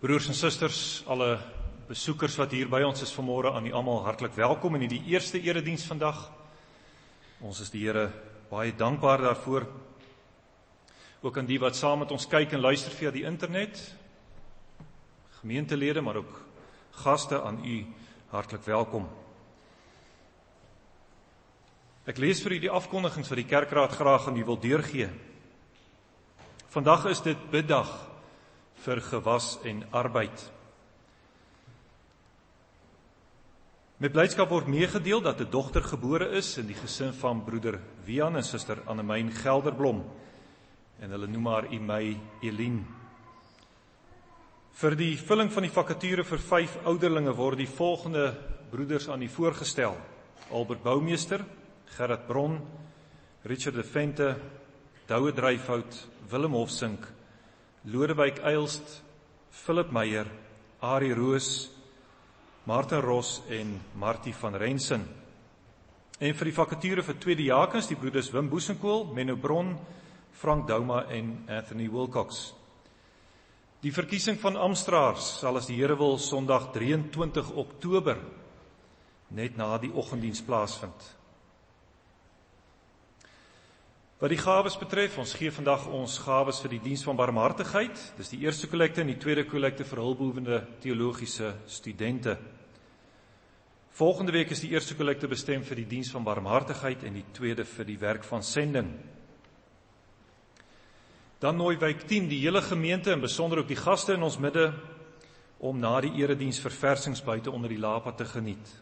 Broers en susters, alle besoekers wat hier by ons is vanmôre, aan u almal hartlik welkom in die eerste erediens vandag. Ons is die Here baie dankbaar daarvoor. Ook aan die wat saam met ons kyk en luister via die internet, gemeentelede, maar ook gaste, aan u hartlik welkom. Ek lees vir u die afkondigings wat die kerkraad graag aan u wil deurgee. Vandag is dit biddag vir gewas en arbeid. Met blydskap word meegedeel dat 'n dogter gebore is in die gesin van broeder Wian en suster Annemyn Gelderblom, en hulle noem haar Imei Elien. Vir die vulling van die vakature vir 5 ouderlinge word die volgende broeders aan u voorgestel: Albert Boumeester, Gerard Bron, Richard de Vente, Douwe Dryfhout, Willem Hofsink, Lodewyk Eilst, Philip Meyer, Arie Roos, Martin Ross en Martie van Rensen. En vir die vakature vir tweede diakens, die broeders Wim Boesenkool, Menno Bron, Frank Douma en Anthony Wilcox. Die verkiesing van amptenaars sal, as die Here wil, Sondag 23 Oktober, net na die oggenddiens plaasvind. Wat die gawes betref, ons gee vandag ons gawes vir die diens van barmhartigheid. Dis die eerste kollekte en die tweede kollekte vir hulpbehoevende teologiese studente. Volgende week is die eerste kollekte bestem vir die diens van barmhartigheid en die tweede vir die werk van sending. Dan nooi Wijk 10 die hele gemeente en besonder ook die gaste in ons midde om na die erediens verversings buite onder die lapa te geniet.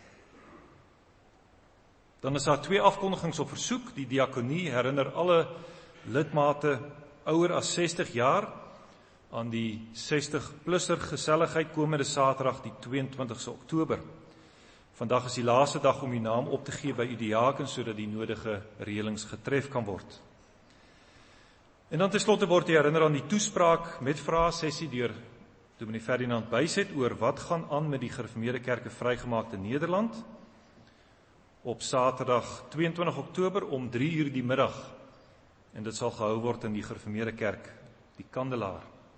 Dan is daar 2 afkondigings op versoek. Die diakonie herinner alle lidmate ouer as 60 jaar aan die 60-plusser geselligheid komende Saterdag die 22 Oktober. Vandag is die laaste dag om die naam op te gee by u diaken, sodat die nodige reëlings getref kan word. En dan tenslotte word jy herinner aan die toespraak met vraesessie deur Dominee Ferdinand Byset oor wat gaan aan met die gereformeerde kerke vrygemaak in Nederland, op Saterdag 22 Oktober om 3:00 die middag, en dit sal gehou word in die gereformeerde kerk, die Kandelaar.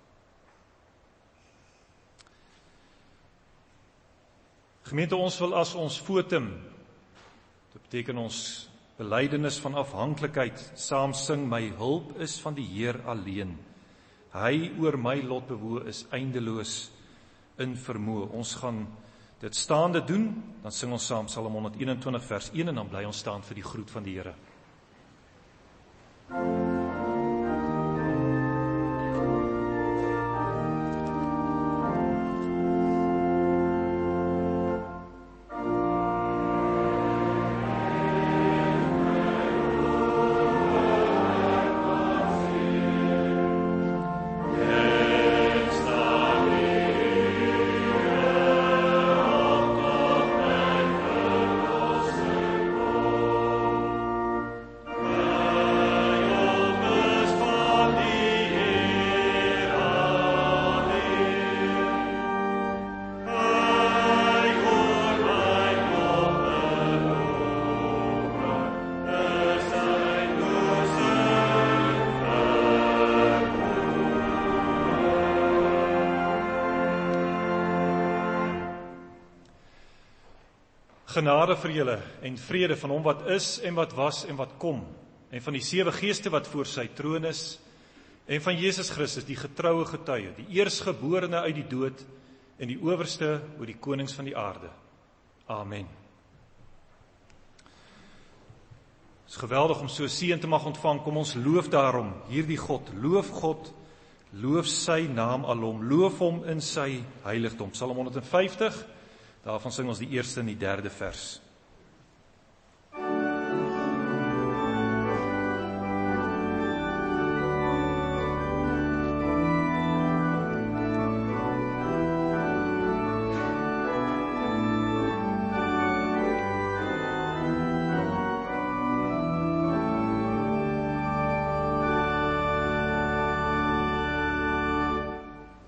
Gemeente, ons wil as ons fotum, dit beteken ons belydenis van afhanklikheid, saam sing: my hulp is van die Heer alleen. Hy oor my lot bewoe is eindeloos in vermoë. Ons gaan dit staande doen, dan sing ons saam Psalm 121 vers 1 en dan bly ons staan vir die groet van die Here. Genade vir julle en vrede van hom wat is en wat was en wat kom, en van die 7 geeste wat voor sy troon is, en van Jesus Christus, die getroue getuie, die eersgeborene uit die dood en die owerste oor die konings van die aarde. Amen. Het is geweldig om so 'n seën te mag ontvang. Kom ons loof daarom hierdie God, loof sy naam alom, loof hom in sy heiligdom. Psalm 150, daarvan sing ons die eerste en die derde vers.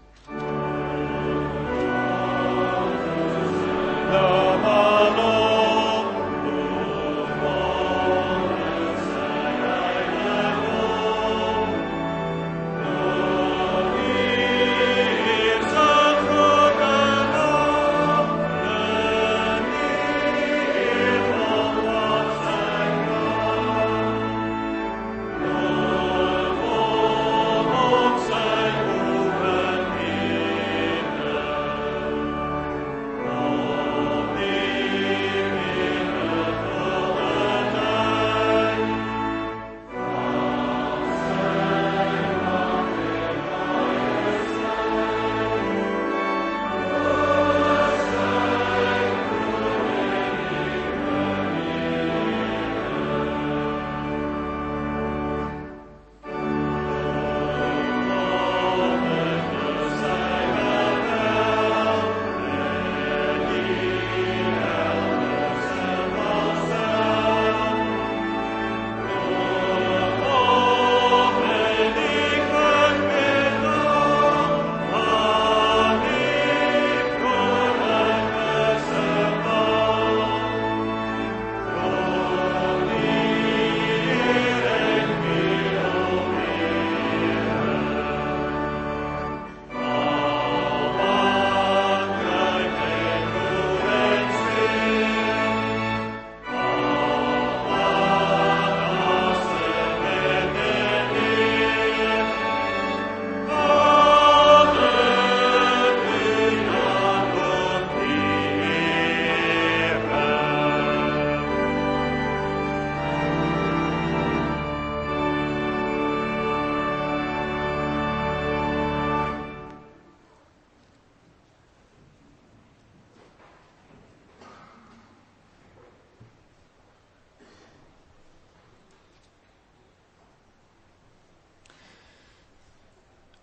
Namah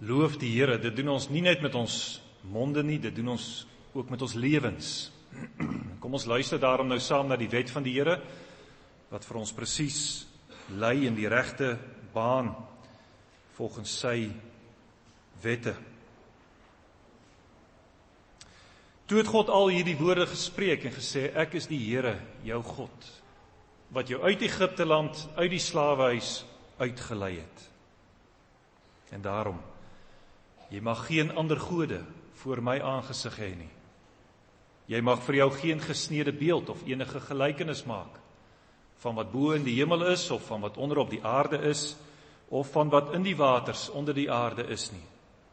Loof die Here, dit doen ons nie net met ons monde nie, dit doen ons ook met ons lewens. Kom ons luister daarom nou saam na die wet van die Here, wat vir ons presies lei in die regte baan, volgens sy wette. Toe het God al hierdie woorde gespreek en gesê, ek is die Here, jou God, wat jou uit Egipte land, uit die slawehuis uitgelei het. En daarom, jy mag geen ander gode voor my aangesig hê nie. Jy mag vir jou geen gesnede beeld of enige gelykenis maak, van wat bo in die hemel is, of van wat onder op die aarde is, of van wat in die waters onder die aarde is nie.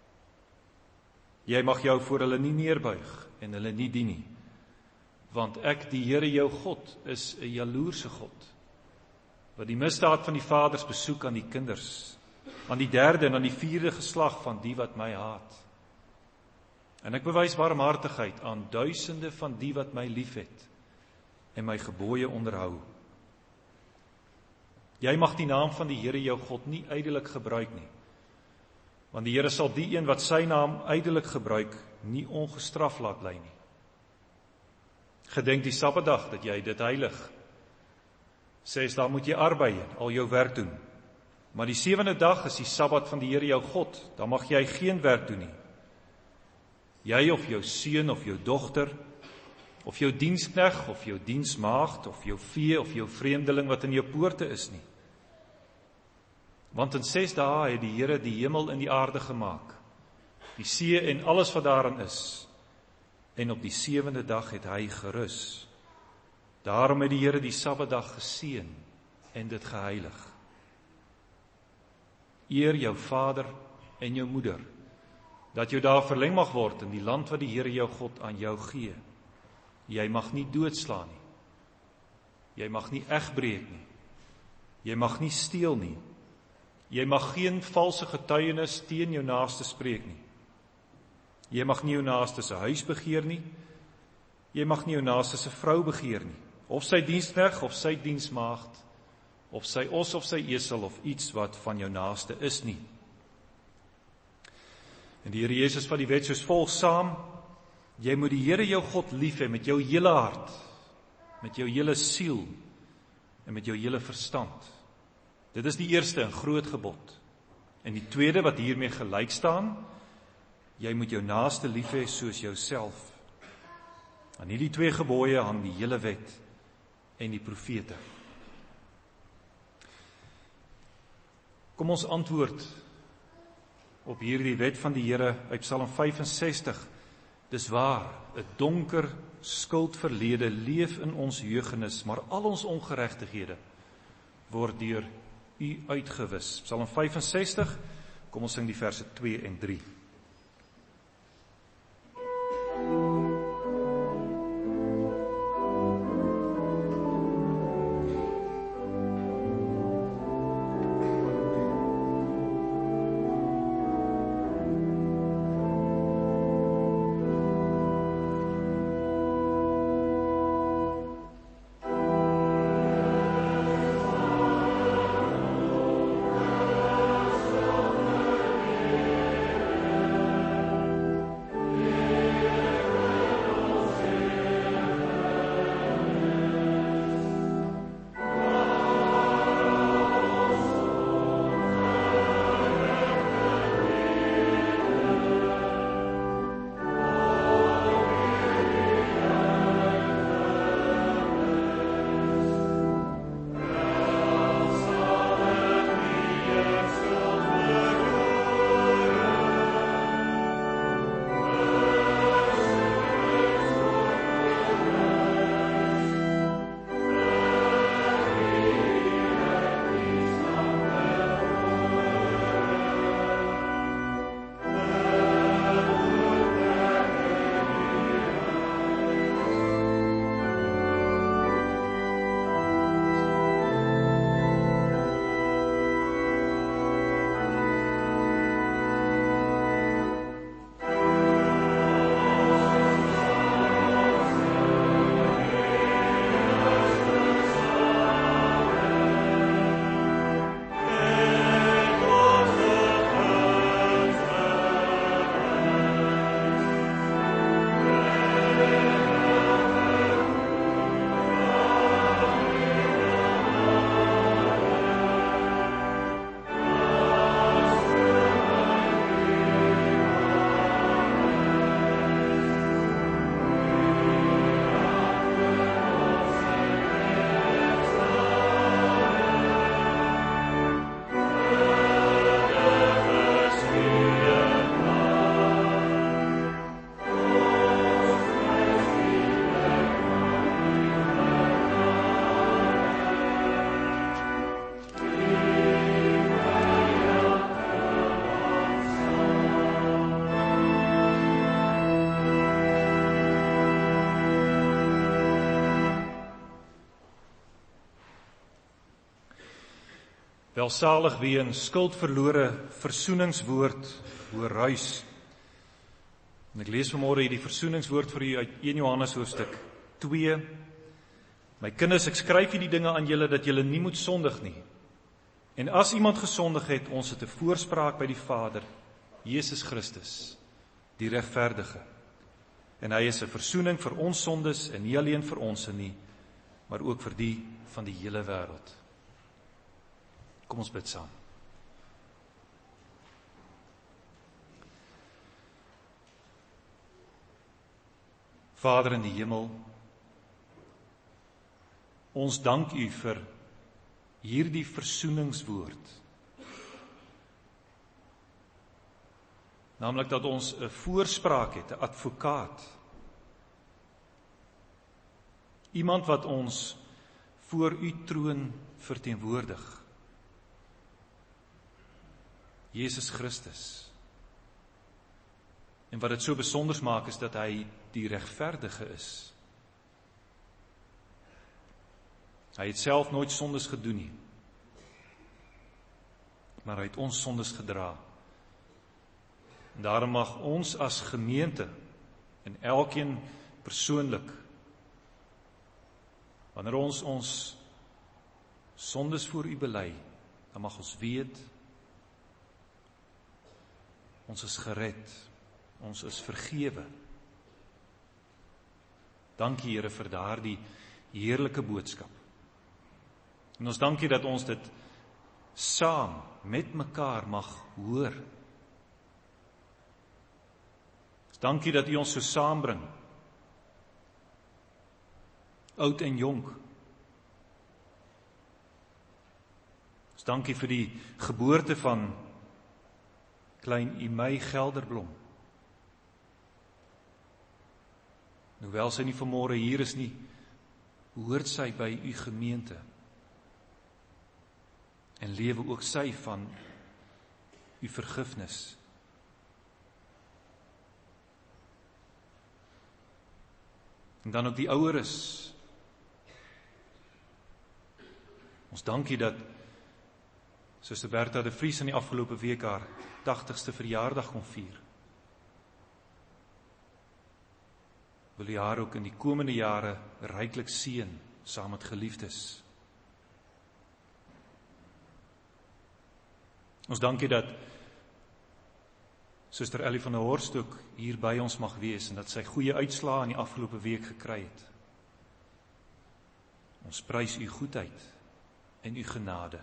Jy mag jou voor hulle nie neerbuig en hulle nie dien nie, want ek, die Here jou God, is 'n jaloerse God, wat die misdaad van die vaders besoek aan die kinders, aan die derde en aan die vierde geslag van die wat my haat. En ek bewys barmhartigheid aan duisende van die wat my liefhet en my gebooie onderhou. Jy mag die naam van die Here jou God nie ydelik gebruik nie, want die Here sal die een wat sy naam ydelik gebruik, nie ongestraf laat bly nie. Gedenk die Sabbatdag dat jy dit heilig. 6 dae moet jy arbei en al jou werk doen. Maar die 7de dag is die Sabbat van die Here jou God, dan mag jy geen werk doen nie. Jy of jou seun of jou dogter, of jou dienskneg of jou diensmaagd, of jou vee of jou vreemdeling wat in jou poorte is nie. Want in 6 dae het die Here die hemel en die aarde gemaak, die see en alles wat daarin is, en op die 7de dag het hy gerus. Daarom het die Here die Sabbatdag geseën en dit geheilig. Eer jou vader en jou moeder, dat jou daar verleng mag word in die land wat die Here jou God aan jou gee. Jy mag nie doodslaan nie. Jy mag nie egbreek nie. Jy mag nie steel nie. Jy mag geen valse getuienis teen jou naaste spreek nie. Jy mag nie jou naaste se huis begeer nie. Jy mag nie jou naaste se vrou begeer nie, of sy dienskneg of sy diensmaagd, of sy os of sy esel of iets wat van jou naaste is nie. En die Here Jesus vat die wet soos volg saam: jy moet die Here jou God lief hê met jou hele hart, met jou hele siel en met jou hele verstand. Dit is die eerste en groot gebod. En die tweede wat hiermee gelyk staan: jy moet jou naaste lief hê soos jouself. Aan hierdie 2 gebooie hang die hele wet en die profete. Kom ons antwoord op hierdie wet van die Here uit Psalm 65. Dis waar, 'n donker skuldverlede leef in ons jeugenis, maar al ons ongeregtighede word deur U uitgewis. Psalm 65, kom ons sing die verse 2 en 3. Welsalig wie 'n skuldverlore versoeningswoord hoor ruis. En ek lees vanmôre hierdie versoeningswoord vir u uit 1 Johannes hoofstuk 2. My kinders, ek skryf hierdie dinge aan julle dat julle nie moet sondig nie. En as iemand gesondig het, ons het 'n voorspraak by die Vader, Jesus Christus, die regverdige. En hy is 'n versoening vir ons sondes en nie alleen vir ons nie, maar ook vir die van die hele wêreld. Kom ons bid saam. Vader in die hemel, ons dank u vir hierdie versoeningswoord. Naamlik dat ons 'n voorspraak het, 'n advokaat. Iemand wat ons voor u troon verteenwoordig. Jesus Christus. En wat dit so besonders maak is dat hy die regverdige is. Hy het self nooit sondes gedoen nie, maar hy het ons sondes gedra. En daarom mag ons as gemeente en elkeen persoonlik, wanneer ons sondes voor u bely, dan mag ons weet, ons is gered, ons is vergewe. Dankie Here vir daardie heerlike boodskap. En ons dankie dat ons dit saam met mekaar mag hoor. Dankie dat u ons so saambring, oud en jonk. Ons dankie vir die geboorte van klein Imei Gelderblom. Hoewel sy nie vanmôre hier is nie, hoort sy by u gemeente. En lewe ook sy van u vergifnis. En dan ook die oueres. Ons dankie dat Suster Bertha de Vries in die afgelope week haar 80ste verjaardag kon vier. Wil u haar ook in die komende jare ryklik seën saam met geliefdes. Ons dankie dat Suster Ellie van der Horst ook hier by ons mag wees en dat sy goeie uitslae in die afgelope week gekry het. Ons prys u goedheid en u genade.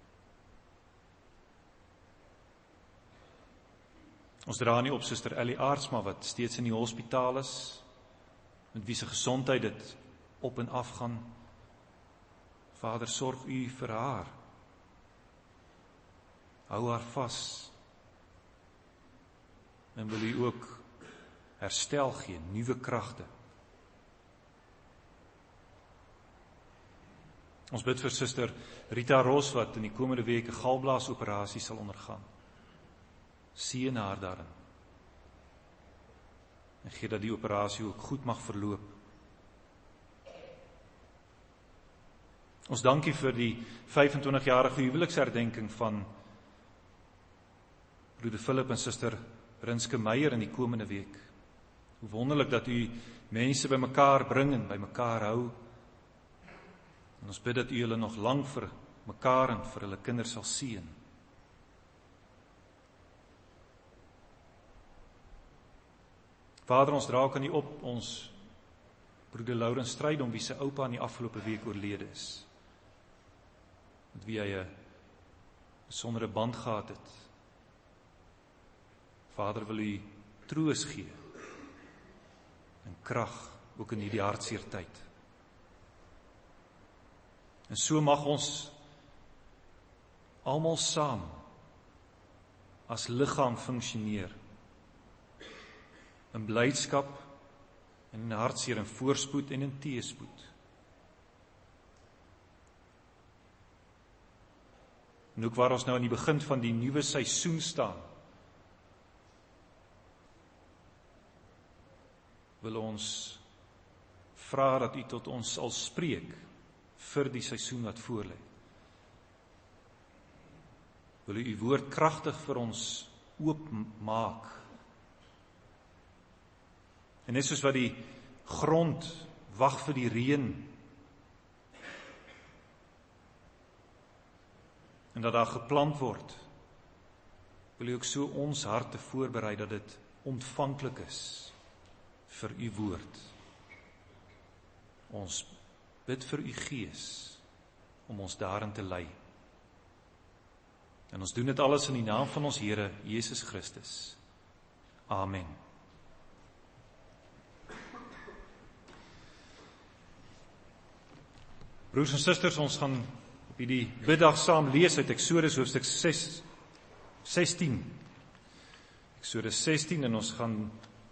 Ons dra nie op Suster Ellie Aartsma wat steeds in die hospitaal is, met wie se gesondheid dit op en af gaan. Vader, sorg u vir haar. Hou haar vas. En wil u ook herstel gee, nuwe kragte. Ons bid vir Suster Rita Ros wat in die komende week 'n galblaasoperasie sal ondergaan. Seën haar daarin. En gee dat die operasie ook goed mag verloop. Ons dankie vir die 25-jarige huweliksherdenking van broeder Philip en Suster Rinske Meyer in die komende week. Hoe wonderlik dat u mense by mekaar bring en by mekaar hou. En ons bid dat u hulle nog lank vir mekaar en vir hulle kinders sal seën. Vader, ons dra ook aan u op ons broeder Laurens Strydom, wie se oupa in die afgelope week oorlede is. Met wie hy 'n besondere band gehad het. Vader, wil u troos gee en krag ook in hierdie hartseer tyd. En so mag ons almal saam as liggaam funksioneer. In blydskap en in hartseer, in voorspoed en in teëspoed. En ook waar ons nou aan die begin van die nuwe seisoen staan, wil ons vra dat u tot ons sal spreek vir die seisoen wat voorlê. Wil U woord kragtig vir ons oopmaak. En net soos wat die grond wag vir die reën, en dat daar geplant word, wil U ook so ons harte voorberei dat dit ontvanklik is vir U woord. Ons bid vir U Gees om ons daarin te lei. En ons doen dit alles in die naam van ons Here Jesus Christus. Amen. Broers en susters, ons gaan op hierdie biddag saam lees uit Eksodus hoofstuk 16. Eksodus 16 en ons gaan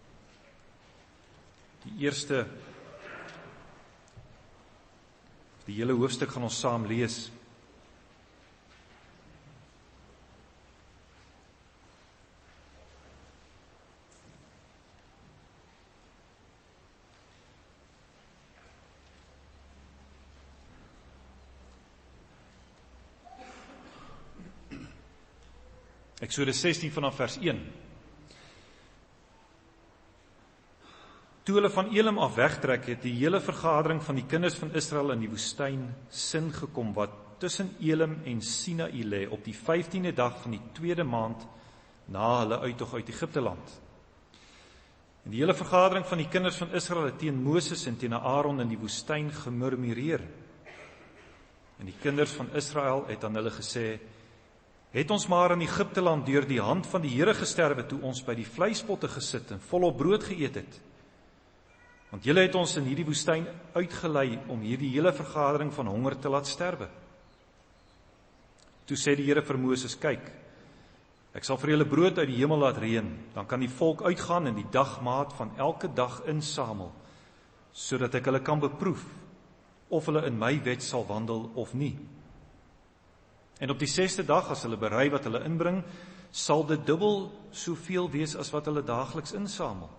die hele hoofstuk gaan ons saam lees. Eksodus 16 vanaf vers 1. Toe hulle van Elim af wegtrek, het die hele vergadering van die kinders van Israel in die woestyn Sin gekom, wat tussen Elim en Sinaï lê, op die 15de dag van die 2de maand na hulle uittog uit Egipte land. En die hele vergadering van die kinders van Israel het teen Moses en teen Aaron in die woestyn gemurmureer. En die kinders van Israel het aan hulle gesê: Het ons maar in Egipte land deur die hand van die Here gesterwe, toe ons by die vleispotte gesit en volop brood geëet het? Want julle het ons in hierdie woestyn uitgelei om hierdie hele vergadering van honger te laat sterwe. Toe sê die Here vir Moses: Kyk, ek sal vir julle brood uit die hemel laat reën, dan kan die volk uitgaan en die dagmaat van elke dag insamel, sodat ek hulle kan beproef of hulle in my wet sal wandel of nie. En op die 6de dag, as hulle berei wat hulle inbring, sal dit dubbel soveel wees as wat hulle daagliks insamel.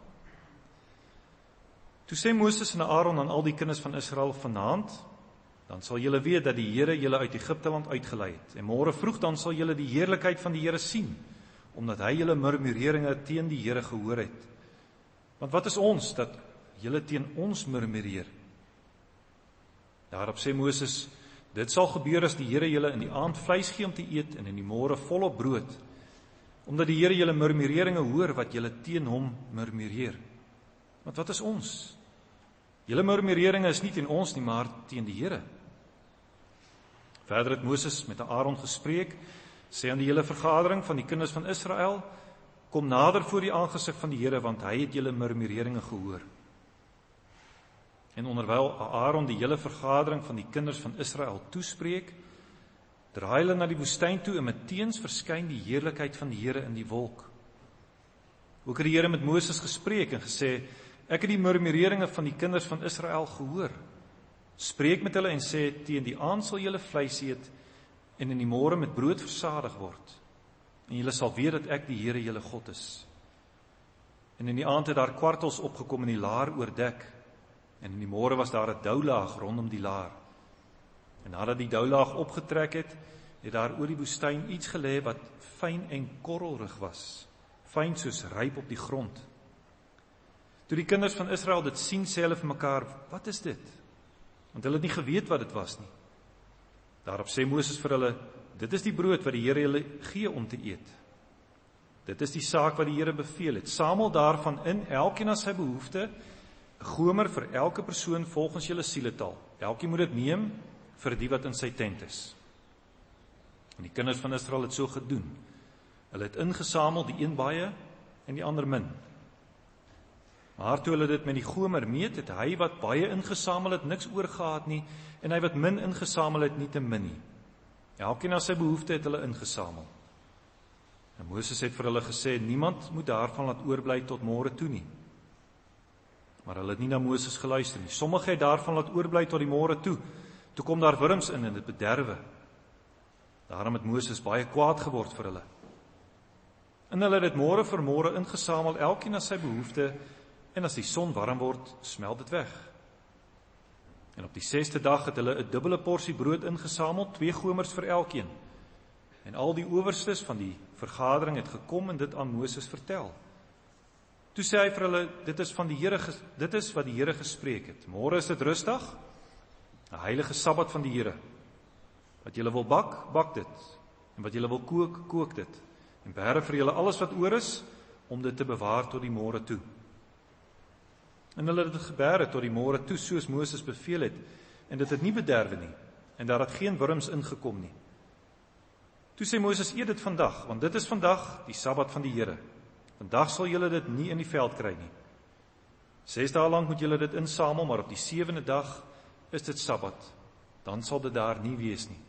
Toe sê Moses en Aaron aan al die kinders van Israel: Vanaand, dan sal julle weet dat die Here julle uit Egipte land uitgelei het. En môre vroeg dan sal julle die heerlikheid van die Here sien, omdat hy julle murmureringe teen die Here gehoor het. Want wat is ons, dat julle teen ons murmureer? Daarop sê Moses: Dit sal gebeur as die Here julle in die aand vleis gee om te eet en in die môre volop brood, omdat die Here julle murmureringe hoor wat julle teen hom murmureer. Want wat is ons? Julle murmureringe is nie teen ons nie, maar teen die Here. Verder het Moses met Aaron gespreek, sê aan die hele vergadering van die kinders van Israel: Kom nader voor die aangesig van die Here, want hy het julle murmureringe gehoor. En onderwyl Aaron die hele vergadering van die kinders van Israel toespreek, draai hulle na die woestyn toe en meteens verskyn die heerlikheid van die Here in die wolk. Ook het die Here met Moses gespreek en gesê: Ek het die murmureringe van die kinders van Israel gehoor. Spreek met hulle en sê: Teen die aand sal julle vleis eet en in die môre met brood versadig word. En julle sal weet dat ek die Here julle God is. En in die aand het daar kwartels opgekom en die laar oordek. En in die môre was daar 'n doulaag rondom die laar. En nadat die doulaag opgetrek het, het daar oor die woestyn iets gelê wat fyn en korrelrig was, fyn soos ryp op die grond. Toe die kinders van Israel dit sien, sê hulle vir mekaar: Wat is dit? Want hulle het nie geweet wat dit was nie. Daarop sê Moses vir hulle: Dit is die brood wat die Here julle gee om te eet. Dit is die saak wat die Here beveel het. Samel daarvan in, elkeen na sy behoefte, 'n gomer vir elke persoon volgens julle sieletal. Elkeen moet dit neem vir die wat in sy tent is. En die kinders van Israel het so gedoen. Hulle het ingesamel, die een baie en die ander min. Maar toe hulle dit met die gomer meet, het hy wat baie ingesamel het niks oorgehad nie, en hy wat min ingesamel het nie te min nie. Elkeen na sy behoefte het hulle ingesamel. En Moses het vir hulle gesê: Niemand moet daarvan laat oorbly tot môre toe nie. Maar hulle het nie na Moses geluister nie. Sommige het daarvan laat oorbly tot die môre toe. Toe kom daar wurms in en dit bederwe. Daarom het Moses baie kwaad geword vir hulle. En hulle het dit môre vir môre ingesamel, elkeen na sy behoefte, en as die son warm word, smelt dit weg. En op die 6de dag het hulle 'n dubbele porsie brood ingesamel, 2 gomers vir elkeen. En al die owerstes van die vergadering het gekom en dit aan Moses vertel. Toe sê hy vir hulle, dit is wat die Here gespreek het. Môre is dit rustig, 'n heilige Sabbat van die Here. Wat julle wil bak, bak dit. En wat julle wil kook, kook dit. En beheer vir julle alles wat oor is, om dit te bewaar tot die môre toe. En hulle het dit gebeere tot die môre toe, soos Moses beveel het, en dit het nie bederwe nie, en daar het geen wurms ingekom nie. Toe sê Moses, eet dit vandag, want dit is vandag die Sabbat van die Here. Vandag sal julle dit nie in die veld kry nie. 6 dae lank moet julle dit insamel, maar op die 7de dag is dit Sabbat. Dan sal dit daar nie wees nie.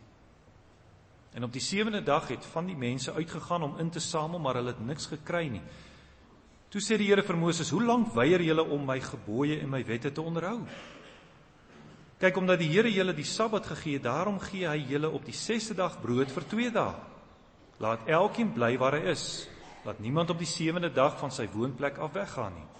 En op die 7de dag het van die mense uitgegaan om in te samel, maar hulle het niks gekry nie. Toe sê die Here vir Moses, hoe lank weier julle om my gebooie en my wette te onderhou? Kyk, omdat die Here julle die Sabbat gegee het, daarom gee hy julle op die 6de dag brood vir 2 dae. Laat elkeen bly waar hy is. Laat niemand op die 7de dag van sy woonplek af weggaan nie.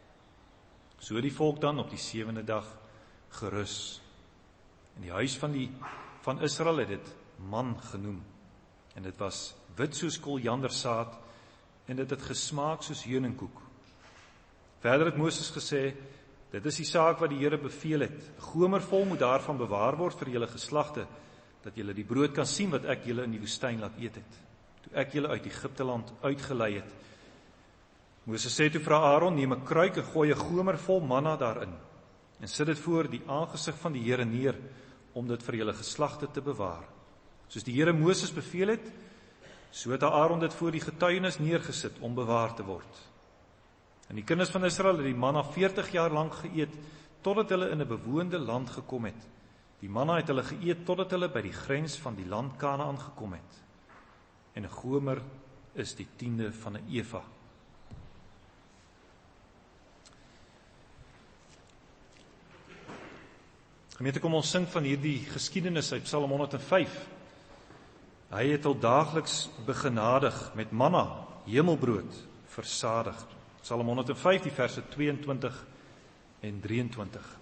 So het die volk dan op die 7de dag gerus. En die huis van Israel het dit man genoem. En dit was wit soos koljandersaad en dit het gesmaak soos heuningkoek. Verder het Moses gesê, dit is die saak wat die Here beveel het. 'n Gomer vol moet daarvan bewaar word vir julle geslagte, dat julle die brood kan sien wat ek julle in die woestyn laat eet het, toe ek julle uit Egipteland uitgelei het. Moses sê toe vir Aaron, neem 'n kruik en gooi 'n gomer vol manna daarin, en sit dit voor die aangesig van die Here neer, om dit vir julle geslagte te bewaar. Soos die Here Moses beveel het, so het Aaron dit voor die getuienis neergesit om bewaar te word. En die kinders van Israel het die manna 40 jaar lank geëet, totdat hulle in 'n bewoonde land gekom het. Die manna het hulle geëet, totdat hulle by die grens van die land Kanaan gekom het. En 'n gomer is die 10de van 'n eva. Gemeente, kom ons sing van hierdie geskiedenis uit Psalm 105. Hy het al daagliks begenadig met manna, hemelbrood, versadig. Psalm 105, die verse 22 en 23.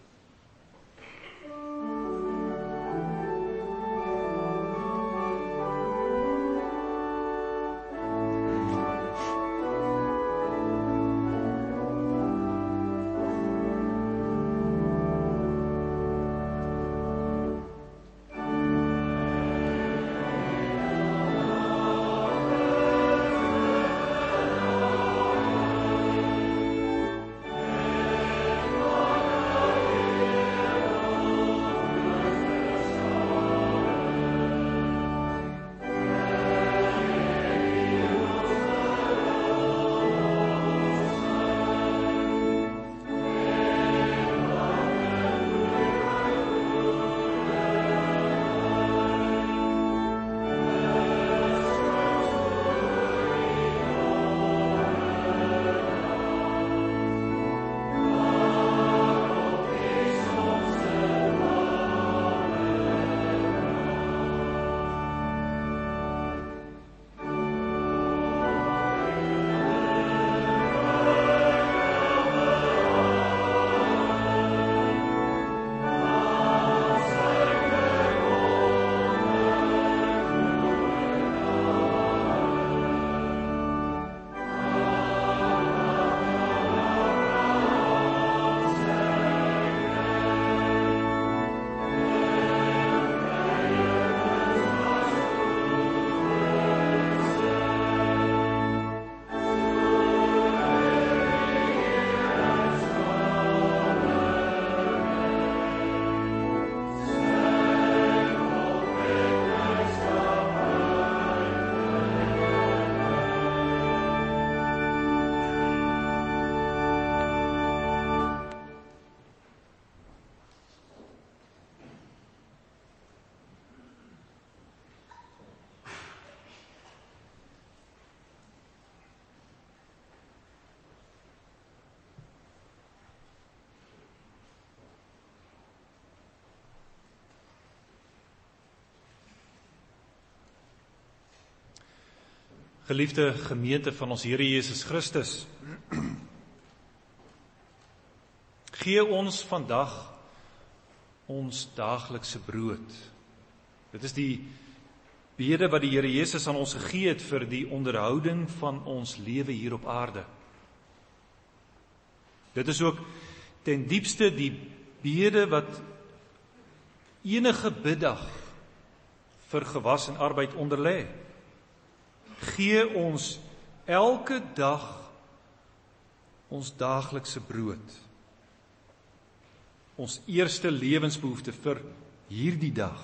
Geliefde gemeente van ons Here Jesus Christus, gee ons vandag ons daaglikse brood. Dit is die bede wat die Here Jesus aan ons gegee het vir die onderhouding van ons lewe hier op aarde. Dit is ook ten diepste die bede wat enige biddag vir gewas en arbeid onderlê. Gee ons elke dag ons daaglikse brood. Ons eerste lewensbehoefte vir hierdie dag.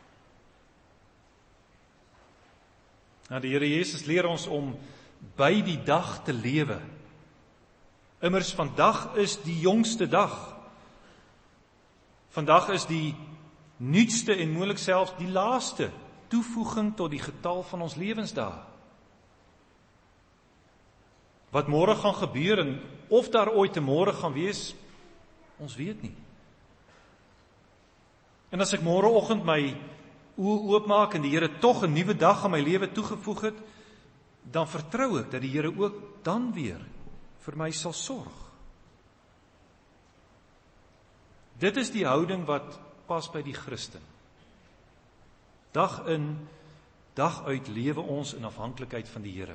Nou, die Here Jesus leer ons om by die dag te lewe. Immers vandag is die jongste dag. Vandag is die nuutste en moontlik selfs die laaste toevoeging tot die getal van ons lewensdae. Wat môre gaan gebeur en of daar ooit 'n môre gaan wees, ons weet nie. En as ek môreoggend my oë oopmaak en die Here tog 'n nuwe dag aan my lewe toegevoeg het, dan vertrou ek dat die Here ook dan weer vir my sal sorg. Dit is die houding wat pas by die Christen. Dag in, dag uit lewe ons in afhanklikheid van die Here.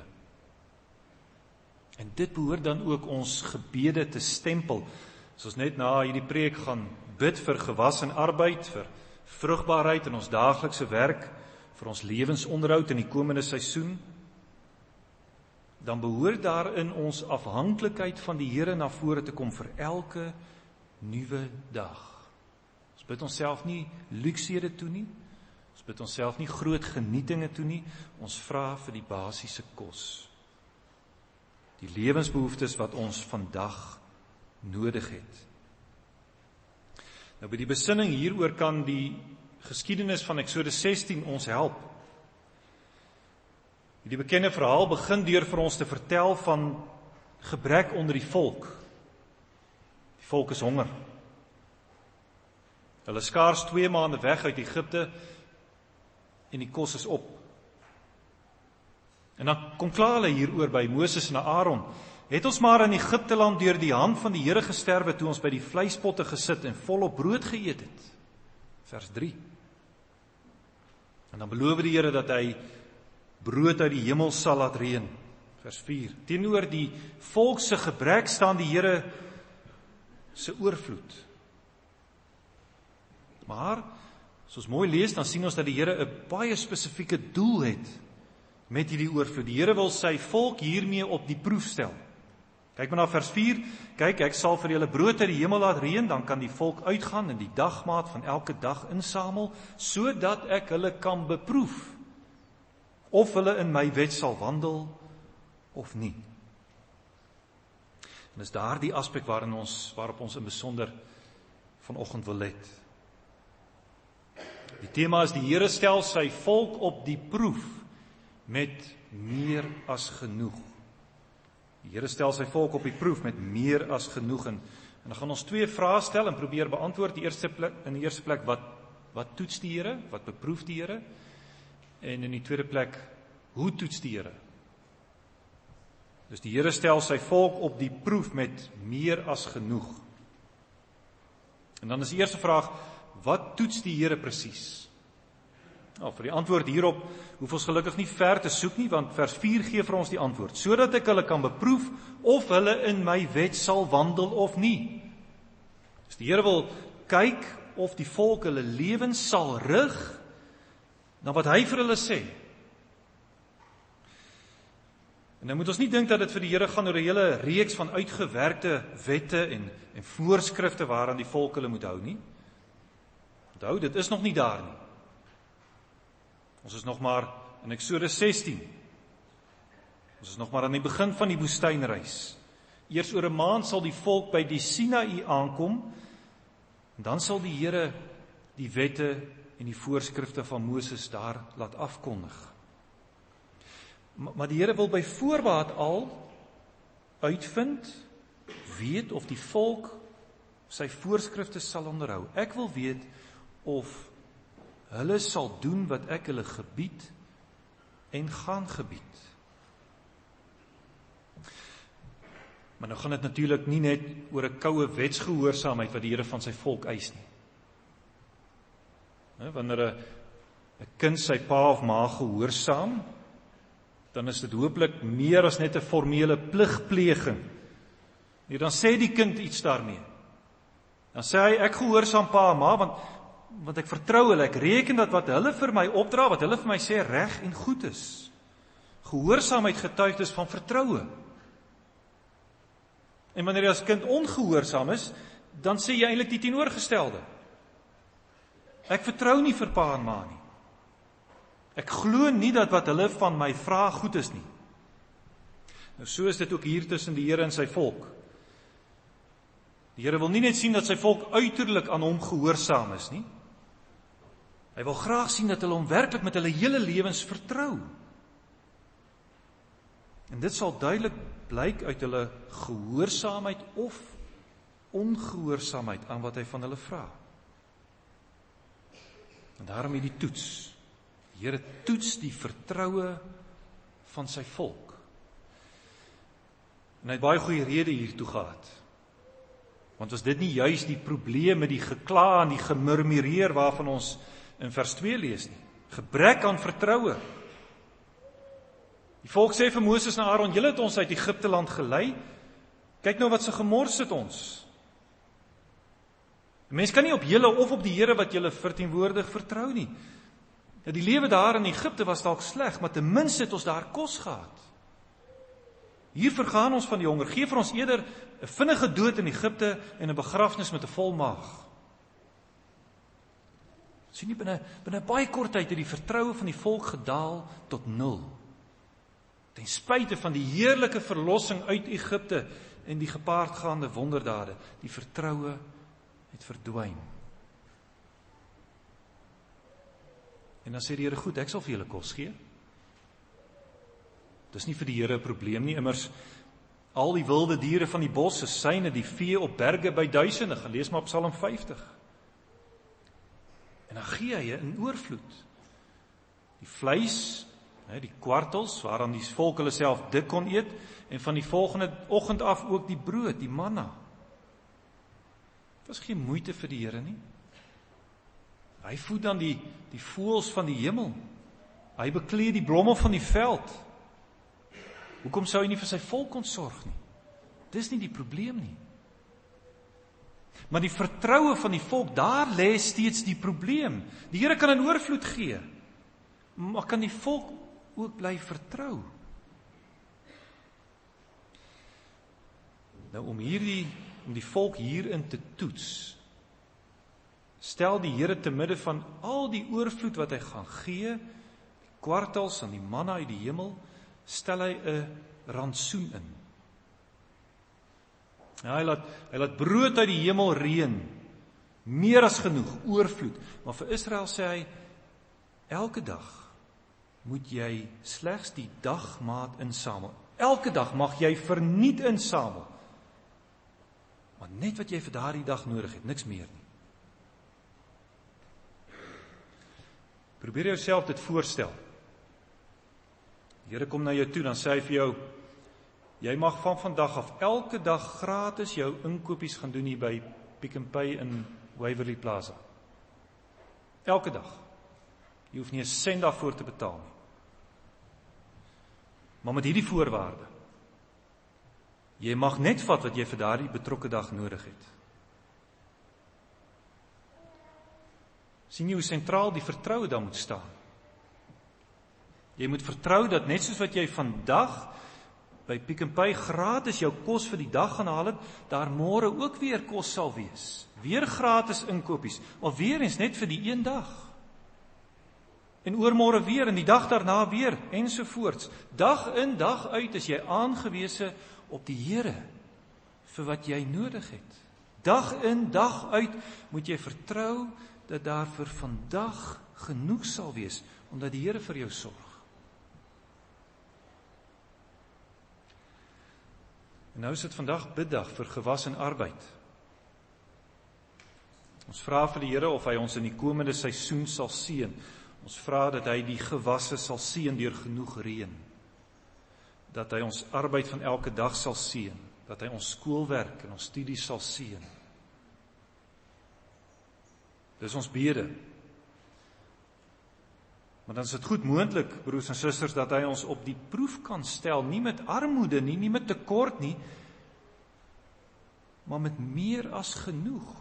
En dit behoort dan ook ons gebede te stempel. As ons net na hierdie preek gaan bid vir gewas en arbeid, vir vrugbaarheid in ons daaglikse werk, vir ons lewensonderhoud in die komende seisoen, dan behoort daarin ons afhanklikheid van die Here na vore te kom vir elke nuwe dag. Ons bid onsself nie luksehede toe nie, ons bid onsself nie groot genietinge toe nie, ons vra vir die basiese kos. Die lewensbehoeftes wat ons vandag nodig het. Nou by die besinning hieroor kan die geskiedenis van Eksodus 16 ons help. Die bekende verhaal begin deur vir ons te vertel van gebrek onder die volk. Die volk is honger. Hulle is skaars 2 maande weg uit Egipte en die kos is op. En dan kom kla hulle hieroor by Moses en Aaron. Het ons maar in Egipte land deur die hand van die Here gesterwe toe ons by die vleispotte gesit en volop brood geëet het. Vers 3. En dan beloof die Here dat hy brood uit die hemel sal laat reën. Vers 4. Teenoor die volk se gebrek staan die Here se oorvloed. Maar as ons mooi lees, dan sien ons dat die Here 'n baie spesifieke doel het met hierdie oorvloed. Die Here wil sy volk hiermee op die proef stel. Kyk maar na vers 4. Kyk, ek sal vir julle brood uit die hemel laat reën, dan kan die volk uitgaan en die dagmaat van elke dag insamel, sodat ek hulle kan beproef of hulle in my wet sal wandel of nie. En dis daardie aspek waarop ons in besonder vanoggend wil let. Die tema is die Here stel sy volk op die proef met meer as genoeg. Die Here stel sy volk op die proef met meer as genoeg. En dan gaan ons 2 vrae stel en probeer beantwoord. In die eerste plek, wat toets die Here? Wat beproef die Here? En in die tweede plek, hoe toets die Here? Dus die Here stel sy volk op die proef met meer as genoeg. En dan is die eerste vraag, wat toets die Here presies? Nou, vir die antwoord hierop hoef ons gelukkig nie ver te soek nie, want vers 4 gee vir ons die antwoord, sodat ek hulle kan beproef of hulle in my wet sal wandel of nie. Dus die Here wil kyk of die volk hulle lewens sal rig na wat hy vir hulle sê. En nou moet ons nie dink dat dit vir die Here gaan oor 'n hele reeks van uitgewerkte wette en voorskrifte waaraan die volk hulle moet hou nie. Onthou, dit is nog nie daar nie. Ons is nog maar in Eksodus 16. Ons is nog maar aan die begin van die woestynreis. Eers oor 'n maand sal die volk by die Sinaï aankom, en dan sal die Here die wette en die voorskrifte van Moses daar laat afkondig. Maar die Here wil by voorbaat al uitvind, weet of die volk sy voorskrifte sal onderhou. Ek wil weet of hulle sal doen wat ek hulle gebied en gaan gebied. Maar nou gaan dit natuurlik nie net oor 'n koue wetsgehoorsaamheid wat die Here van sy volk eis nie. Wanneer 'n kind sy pa of ma gehoorsaam, dan is dit hopelik meer as net 'n formele pligpleging. Nee, dan sê die kind iets daarmee. Dan sê hy, ek gehoorsaam pa en ma, want ek vertrou hulle, ek reken dat wat hulle vir my opdra, wat hulle vir my sê, reg en goed is. Gehoorsaamheid getuig dus van vertroue. En wanneer jy as kind ongehoorsaam is, dan sê jy eintlik die teenoorgestelde. Ek vertrou nie vir pa en ma nie. Ek glo nie dat wat hulle van my vra goed is nie. Nou so is dit ook hier tussen die Here en sy volk. Die Here wil nie net sien dat sy volk uiterlik aan hom gehoorsaam is nie. Hy wil graag sien dat hulle hom werklik met hulle hele lewens vertrou. En dit sal duidelik blyk uit hulle gehoorsaamheid of ongehoorsaamheid aan wat hy van hulle vra. En daarom hierdie toets. Die Here toets die vertroue van sy volk. En hy het baie goeie rede hiertoe gehad. Want was dit nie juis die probleem met die gekla en die gemurmureer waarvan ons in vers 2 lees nie? Gebrek aan vertroue. Die volk sê vir Moses en Aaron, julle het ons uit Egipte land gelei. Kyk nou wat se gemors het ons. Mens kan nie op julle of op die Here wat julle verteenwoordig vertrou nie. Ja, die lewe daar in Egipte was dalk sleg, maar ten minste het ons daar kos gehad. Hier vergaan ons van die honger. Geef vir ons eerder 'n vinnige dood in Egipte en 'n begrafnis met 'n vol maag. Sien jy, binne baie kort tyd het die vertroue van die volk gedaal tot 0. Ten spyte van die heerlike verlossing uit Egipte en die gepaardgaande wonderdade, die vertroue het verdwyn. En dan sê die Here, goed, ek sal vir julle kos gee. Dis nie vir die Here 'n probleem nie, immers al die wilde diere van die bos is syne, die vee op berge by duisende, gaan lees maar op Psalm 50. En dan gee hy in oorvloed. Die vleis, die kwartels, waaraan die volk hulle self dik kon eet, en van die volgende oggend af ook die brood, die manna. Dit was geen moeite vir die Here nie. Hy voed dan die voëls van die hemel. Hy beklee die blomme van die veld. Hoekom sou hy nie vir sy volk kon sorg nie? Dis nie die probleem nie. Maar die vertroue van die volk, daar lê steeds die probleem. Die Here kan in oorvloed gee, maar kan die volk ook bly vertrou? Nou om die volk hierin te toets, stel die Here te midde van al die oorvloed wat hy gaan gee, die kwartels en die manna uit die hemel, stel hy 'n rantsoen in. Ja, hy laat brood uit die hemel reën, meer as genoeg, oorvloed. Maar vir Israel sê hy, elke dag moet jy slegs die dagmaat insamel. Elke dag mag jy verniet insamel. Maar net wat jy vir daardie dag nodig het, niks meer nie. Probeer jouself dit voorstel. Die Here kom na jou toe, dan sê hy vir jou, jy mag van vandag af elke dag gratis jou inkopies gaan doen hier by Pick n Pay in Waverly Plaza. Elke dag. Jy hoef nie 'n sent daarvoor te betaal nie. Maar met hierdie voorwaarde. Jy mag net vat wat jy vir daardie betrokke dag nodig het. Sien jy hoe sentraal die vertroue dan moet staan? Jy moet vertrou dat net soos wat jy vandag by Pick n Pay gratis jou kos vir die dag gaan haal het, daar môre ook weer kos sal wees. Weer gratis inkopies, maar weer eens net vir die een dag. En oormôre weer, en die dag daarna weer, ensovoorts. Dag in, dag uit is jy aangewese op die Here vir wat jy nodig het. Dag in, dag uit moet jy vertrou dat daar vir vandag genoeg sal wees, omdat die Here vir jou sorg. En nou is dit vandag biddag vir gewas en arbeid. Ons vra vir die Here of hy ons in die komende seisoen sal seën. Ons vra dat hy die gewasse sal seën deur genoeg reën. Dat hy ons arbeid van elke dag sal seën. Dat hy ons skoolwerk en ons studies sal seën. Dis ons bede. Maar dan is dit goed moontlik, broers en susters, dat hy ons op die proef kan stel, nie met armoede nie, nie met tekort nie, maar met meer as genoeg.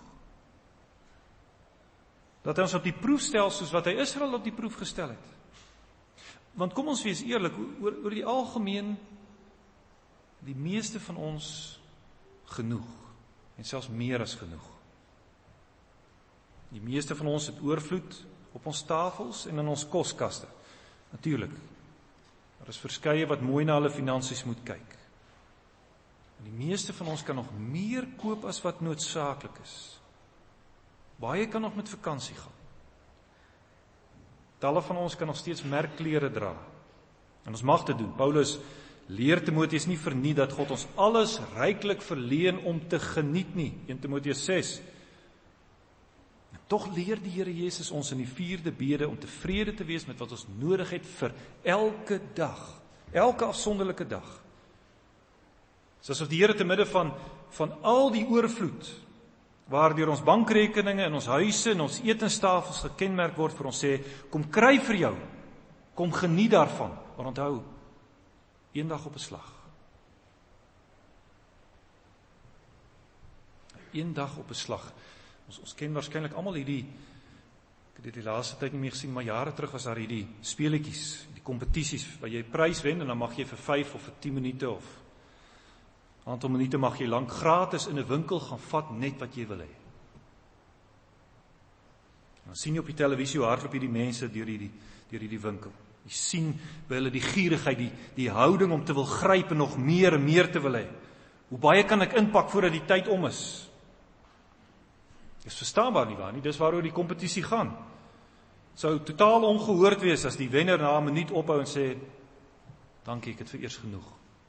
Dat hy ons op die proef stel, soos wat hy Israel op die proef gestel het. Want kom ons wees eerlik, oor die algemeen, die meeste van ons genoeg, en selfs meer as genoeg. Die meeste van ons het oorvloed op ons tafels en in ons koskaste. Natuurlik, daar is verskeie wat mooi na hulle finansies moet kyk. En die meeste van ons kan nog meer koop as wat noodsaaklik is. Baie kan nog met vakansie gaan. Talle van ons kan nog steeds merkklere dra. En ons mag dit doen. Paulus leer Timoteus nie verniet dat God ons alles ryklik verleen om te geniet nie. 1 Timoteus 6. En tog leer die Here Jesus ons in die 4de bede om tevrede te wees met wat ons nodig het vir elke dag. Elke afsonderlike dag. Soos of die Here te midde van al die oorvloed, waardeur ons bankrekeninge en ons huise en ons etenstafels gekenmerk word, vir ons sê, kom kry vir jou, kom geniet daarvan, maar onthou, een dag op 'n slag. Een dag op 'n slag. Ons ken waarskynlik almal hierdie, ek het dit die laaste tyd nie meer gesien, maar jare terug was daar hierdie speletjies, die kompetisies, waar jy prys wen, en dan mag jy vir 5 of vir 10 minute of aantal minute mag jy lank gratis in 'n winkel gaan vat net wat jy wil hê. Dan sien jy op die televisie hoe hardloop hierdie mense deur hierdie winkel. Jy sien by hulle die gierigheid, die houding om te wil gryp en nog meer en meer te wil hê. Hoe baie kan ek inpak voordat die tyd om is? Dis verstaanbaar nie waar nie, dis waaroor die kompetisie gaan. Sou totaal ongehoord wees as die wenner na 'n minuut ophou en sê, dankie, ek het vereers genoeg.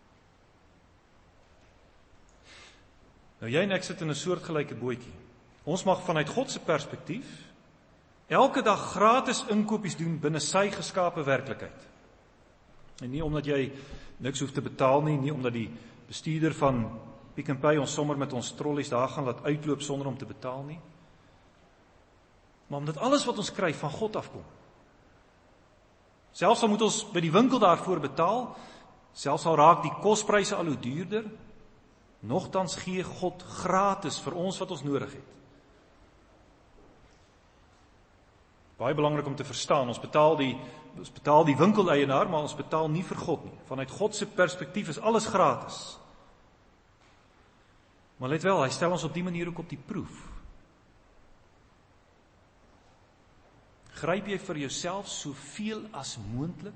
Nou jy en ek sit in 'n soortgelyke bootjie. Ons mag vanuit God se perspektief elke dag gratis inkopies doen binne sy geskape werklikheid. En nie omdat jy niks hoef te betaal nie, nie omdat die bestuurder van Pick n Pay ons sommer met ons trollies daar gaan laat uitloop sonder om te betaal nie. Maar omdat alles wat ons kry van God afkom. Selfs al moet ons by die winkel daarvoor betaal, selfs al raak die kospryse al hoe duurder, nogtans gee God gratis vir ons wat ons nodig het. Baie belangrik om te verstaan, ons betaal die winkeleienaar, maar ons betaal nie vir God nie. Vanuit God se perspektief is alles gratis. Maar let wel, hy stel ons op die manier ook op die proef. Gryp jy vir jouself soveel as moontlik,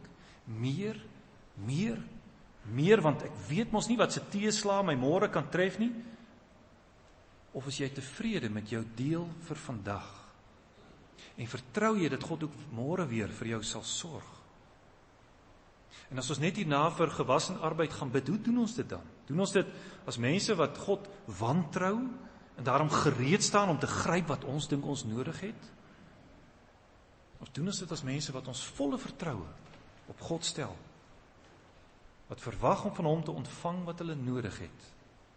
meer, want ek weet mos nie wat se teesla my môre kan tref nie, of is jy tevrede met jou deel vir vandag? En vertrou jy dat God ook môre weer vir jou sal sorg? En as ons net hierna vir gewas en arbeid gaan bid, hoe doen ons dit dan? Doen ons dit as mense wat God wantrou en daarom gereed staan om te gryp wat ons dink ons nodig het? Of doen ons dit as mense wat ons volle vertroue op God stel, wat verwag om van hom te ontvang wat hulle nodig het?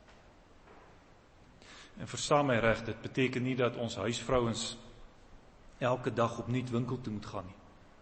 En verstaan my reg, dit beteken nie dat ons huisvrouens elke dag opnuut winkel toe moet gaan nie.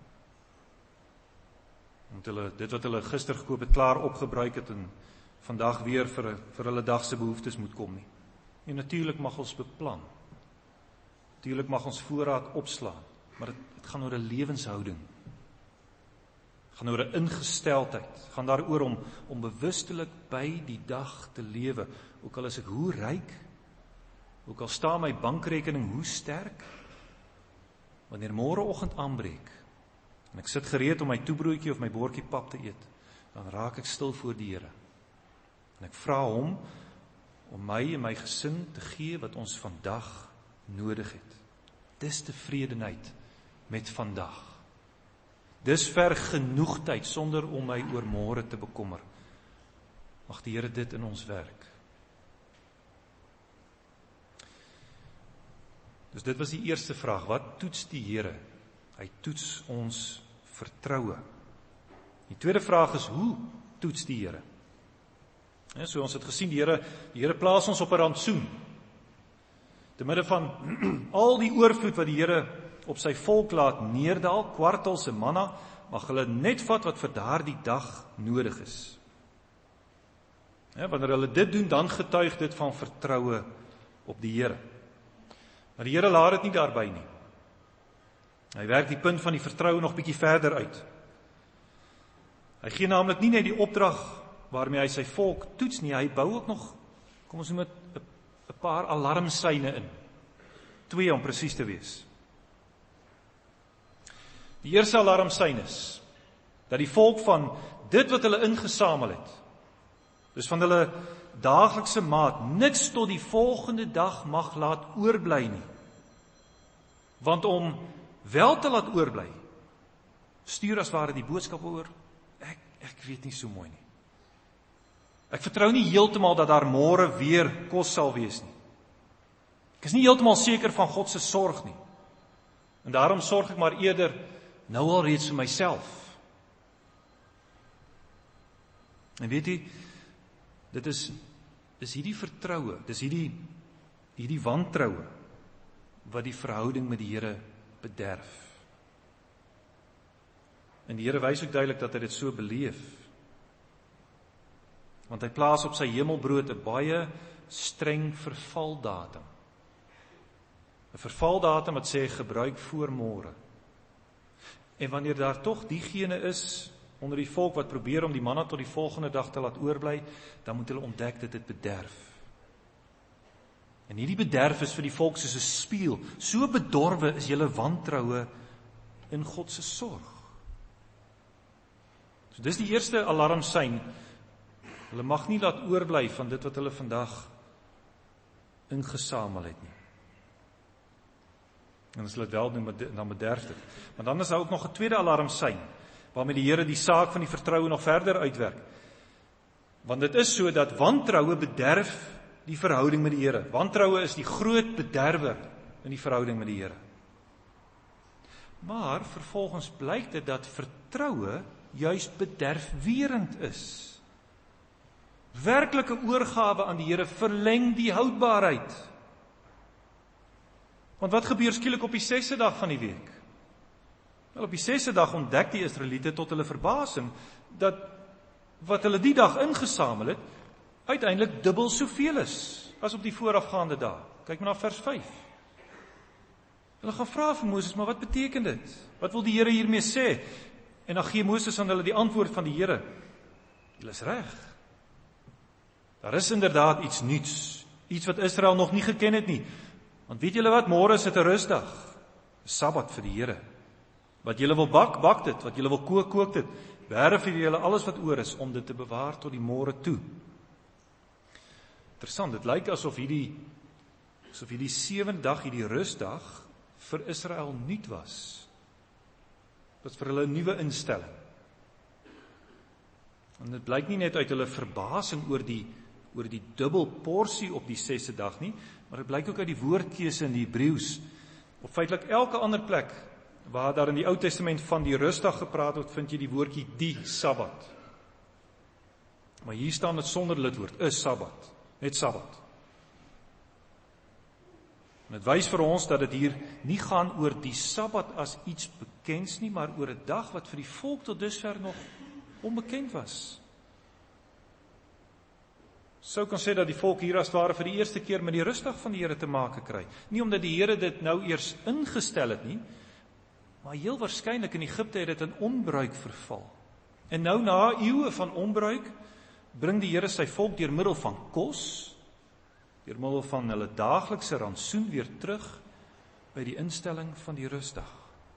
Want dit wat hulle gister gekoop het, klaar opgebruik het en vandag weer vir hulle dagse behoeftes moet kom nie. En natuurlik mag ons beplan. Natuurlik mag ons voorraad opslaan, maar dit gaan oor 'n lewenshouding. Het gaan oor 'n ingesteldheid. Het gaan daaroor om bewustelik by die dag te lewe. Ook al is ek hoe ryk, ook al staan my bankrekening hoe sterk, wanneer môreoggend aanbreek en ek sit gereed om my toebroodjie of my bordjie pap te eet, dan raak ek stil voor die Here. En ek vra hom om my en my gesin te gee wat ons vandag nodig het. Dis tevredenheid met vandag. Dis vergenoegdheid sonder om my oor môre te bekommer. Mag die Here dit in ons werk. Dus dit was die eerste vraag. Wat toets die Here? Hy toets ons vertroue. Die tweede vraag is, hoe toets die Here? Ja, so ons het gesien, die Here plaas ons op 'n rantsoen. Te midde van al die oorvloed wat die Here op sy volk laat neerdal, kwartels en manna, mag hulle net vat wat vir daardie dag nodig is. Wanneer hulle dit doen, dan getuig dit van vertroue op die Here. Maar die Here laat dit nie daarby nie. Hy werk die punt van die vertroue nog bietjie verder uit. Hy gee naamlik nie net die opdrag waarmee hy sy volk toets nie, hy bou ook nog, kom ons noem dit, 'n paar alarmsyne in. 2 om presies te wees. Die eerste alarmsein is, dat die volk van dit wat hulle ingesamel het, dus van hulle daaglikse maat, niks tot die volgende dag mag laat oorbly nie. Want om wel te laat oorbly, stuur as ware die boodskap oor, ek weet nie so mooi nie. Ek vertrou nie heeltemal dat daar môre weer kos sal wees nie. Ek is nie heeltemal seker van God se sorg nie. En daarom sorg ek maar eerder nou al reeds vir myself. En weet jy, dit is hierdie vertroue, dis hierdie wantroue wat die verhouding met die Here bederf. En die Here wys ook duidelik dat hy dit so beleef. Want hy plaas op sy hemelbrood 'n baie streng vervaldatum. 'n Vervaldatum wat sê gebruik voor môre. En wanneer daar tog diegene is onder die volk wat probeer om die manna tot die volgende dag te laat oorbly, dan moet hulle ontdek dat dit bederf. En hierdie bederf is vir die volk soos 'n spieël. So bedorwe is julle wantroue in God se sorg. So dis die eerste alarmsein. Hulle mag nie laat oorbly van dit wat hulle vandag ingesamel het nie. En as hulle dit wel doen, dan bederf dit. Maar dan is daar ook nog 'n tweede alarmsein, waarmee die Here die saak van die vertroue nog verder uitwerk. Want dit is so dat wantroue bederf die verhouding met die Here. Wantroue is die groot bederwer in die verhouding met die Here. Maar vervolgens blyk dit dat vertroue juist bederfwerend is. Werklike oorgawe aan die Here verleng die houdbaarheid. Want wat gebeur skielik op die 6de dag van die week? Wel, op die 6de dag ontdek die Israeliete tot hulle verbasing dat wat hulle die dag ingesamel het, uiteindelik dubbel soveel is as op die voorafgaande dae. Kyk maar na vers 5. Hulle gaan vra vir Moses, maar wat beteken dit? Wat wil die Here hiermee sê? En dan gee Moses aan hulle die antwoord van die Here. Julle is reg. Daar is inderdaad iets nuuts, iets wat Israel nog nie geken het nie. Want weet julle wat, môre is dit 'n rusdag, 'n Sabbat vir die Here. Wat julle wil bak, bak dit, wat julle wil kook, kook dit. Werf vir julle alles wat oor is om dit te bewaar tot die môre toe. Interessant, dit lyk asof hierdie 7de dag, hierdie rusdag vir Israel nuut was. Dit was vir hulle 'n nuwe instelling. En dit blyk nie net uit hulle verbasing oor die dubbel porsie op die 6de dag nie, maar dit blyk ook uit die woordkeuse in die Hebreëus. Op feitelik elke ander plek waar daar in die Ou Testament van die rusdag gepraat word, vind jy die woordjie die Sabbat. Maar hier staan dit sonder lidwoord, 'n Sabbat, net Sabbat. En dit wys vir ons dat dit hier nie gaan oor die Sabbat as iets bekends nie, maar oor 'n dag wat vir die volk tot dusver nog onbekend was. Sou kan sê dat die volk hier as ware vir die eerste keer met die rusdag van die Here te make kry. Nie omdat die Here dit nou eers ingestel het nie, maar heel waarskynlik in Egipte het dit in onbruik verval. En nou na eeue van onbruik, bring die Here sy volk deur middel van kos, deur middel van hulle daaglikse rantsoen weer terug by die instelling van die rusdag.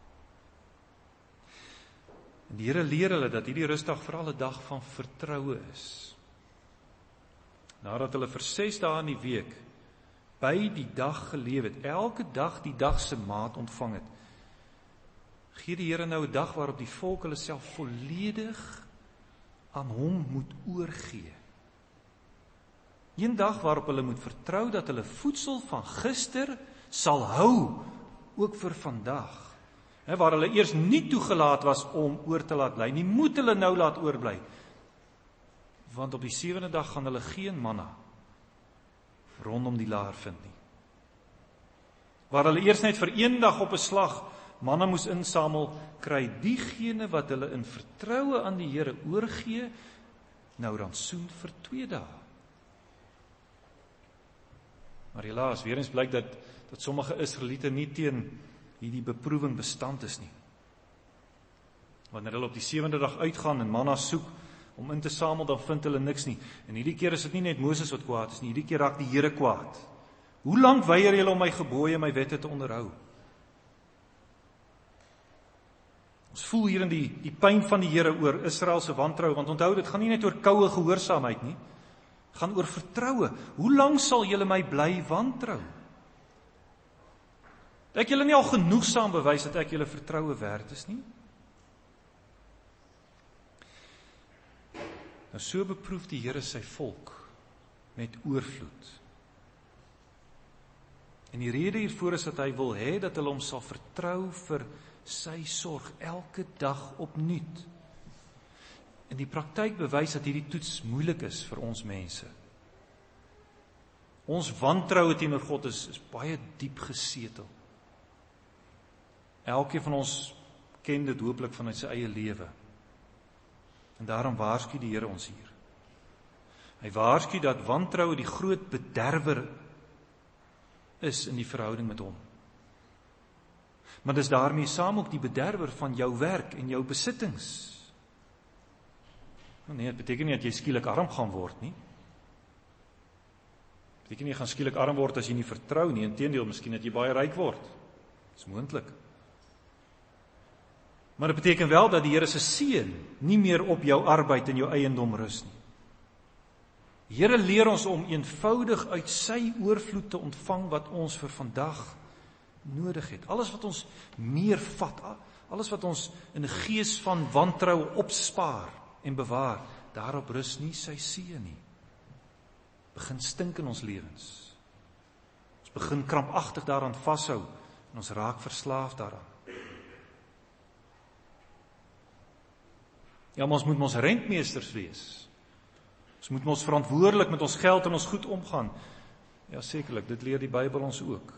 En die Here leer hulle dat hierdie rusdag veral 'n dag van vertroue is. Nadat hulle vir 6 dae in die week by die dag geleef het, elke dag die dag se maat ontvang het, gee die Here nou 'n dag waarop die volk hulle self volledig aan hom moet oorgee. Een dag waarop hulle moet vertrou dat hulle voedsel van gister sal hou, ook vir vandag. Waar hulle eers nie toegelaat was om oor te laat bly nie, moet hulle nou laat oorbly. Want op die 7de dag gaan hulle geen manna rondom die laar vind nie. Waar hulle eers net vir een dag op 'n slag manna moes insamel, kry diegene wat hulle in vertroue aan die Here oorgee, nou rantsoen vir 2 dae. Maar helaas, weer eens blyk dat sommige Israeliete nie teen hierdie beproewing bestand is nie. Wanneer hulle op die 7de dag uitgaan en manna soek om in te samel, dan vind hulle niks nie. En hierdie keer is dit nie net Moses wat kwaad is nie, hierdie keer raak die Here kwaad. Hoe lank weier julle om my gebooie en my wette te onderhou? Ons voel hier in die pyn van die Here oor Israel se wantrou, want onthou, dit gaan nie net oor koue gehoorsaamheid nie, dit gaan oor vertroue. Hoe lank sal julle my bly wantrou? Het ek julle nie al genoegsaam bewys dat ek julle vertroue werd is nie? Nou so beproef die Here sy volk met oorvloed. En die rede hiervoor is dat hy wil hê dat hulle hom sal vertrou vir sy sorg elke dag opnuut. En die praktyk bewys dat hierdie toets moeilik is vir ons mense. Ons wantroue teenoor God is baie diep gesetel. Elkeen van ons ken dit hooplik vanuit sy eie lewe. En daarom waarsku die Here ons hier. Hy waarsku dat wantroue die groot bederwer is in die verhouding met hom. Maar dis daarmee saam ook die bederwer van jou werk en jou besittings. Nee, dit beteken nie dat jy skielik arm gaan word nie. Dit beteken nie jy gaan skielik arm word as jy nie vertrou nie, inteendeel, miskien dat jy baie ryk word. Dis moontlik. Maar dit beteken wel dat die Here se seën nie meer op jou arbeid en jou eiendom rus nie. Die Here leer ons om eenvoudig uit sy oorvloed te ontvang wat ons vir vandag nodig het. Alles wat ons meer vat, alles wat ons in 'n gees van wantroue opspaar en bewaar, daarop rus nie sy seën nie. Begin stink in ons lewens. Ons begin krampagtig daaraan vashou en ons raak verslaaf daaraan. Ja, maar ons moet ons rentmeesters wees. Ons moet ons verantwoordelik met ons geld en ons goed omgaan. Ja, sekerlik, dit leer die Bybel ons ook.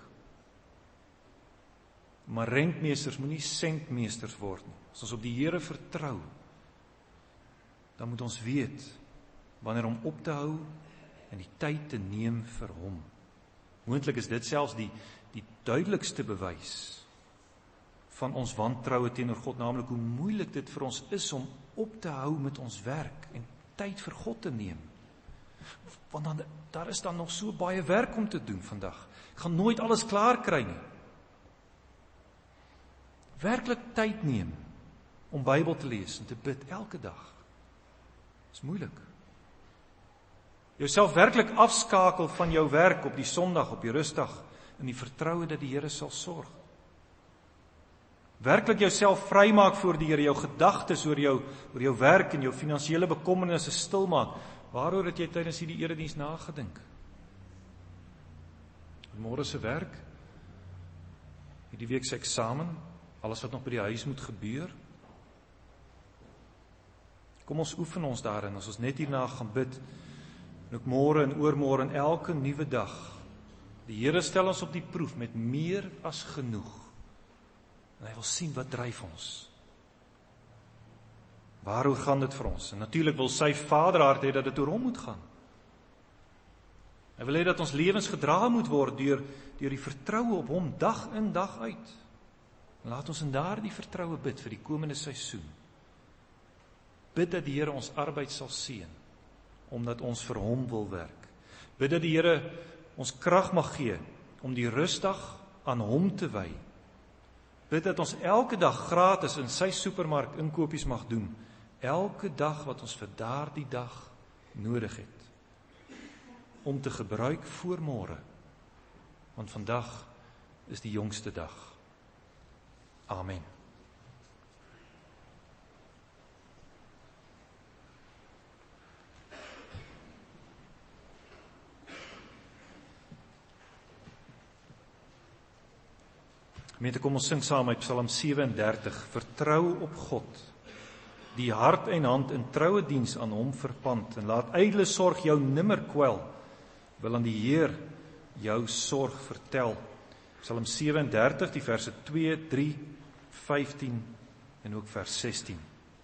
Maar rentmeesters moet nie sentmeesters word nie. As ons op die Here vertrou, dan moet ons weet wanneer om op te hou en die tyd te neem vir hom. Moontlik is dit selfs die duidelikste bewys van ons wantroue teenoor God, naamlik hoe moeilik dit vir ons is om op te hou met ons werk en tyd vir God te neem. Want daar is dan nog so baie werk om te doen vandag. Ek gaan nooit alles klaar kry nie. Werklik tyd neem om Bybel te lees en te bid elke dag. Is moeilik. Jouself werklik afskakel van jou werk op die Sondag, op die rustdag, in die vertroue dat die Here sal sorg. Werklik jouself vrymaak voor die Here, jou gedagtes oor jou werk en jou finansiële bekommernisse stilmaak. Waaroor het jy tydens hierdie erediens nagedink? Môre se werk, hierdie week se eksamen, alles wat nog by die huis moet gebeur. Kom ons oefen ons daarin, as ons net hierna gaan bid, en ook môre en oormôre en elke nuwe dag. Die Here stel ons op die proef met meer as genoeg. En hy wil sien wat dryf ons. Waaroor gaan dit vir ons? En natuurlik wil sy Vaderhart hê dat dit oor hom moet gaan. Hy wil hê dat ons lewens gedra moet word deur die vertroue op hom dag in dag uit. En laat ons in daardie vertroue bid vir die komende seisoen. Bid dat die Here ons arbeid sal seën, omdat ons vir hom wil werk. Bid dat die Here ons krag mag gee om die rustdag aan hom te wy. Bid dat ons elke dag gratis in sy supermark inkopies mag doen, elke dag wat ons vir daardie dag nodig het, om te gebruik voor môre, want vandag is die jongste dag. Amen. Gemeente, kom ons sing saam uit Psalm 37. Vertrou op God, die hart en hand in troue diens aan hom verpand, en laat ydelle sorg jou nimmer kwel, wil aan die Heer jou sorg vertel. Psalm 37, die verse 2, 3 15 en ook vers 16.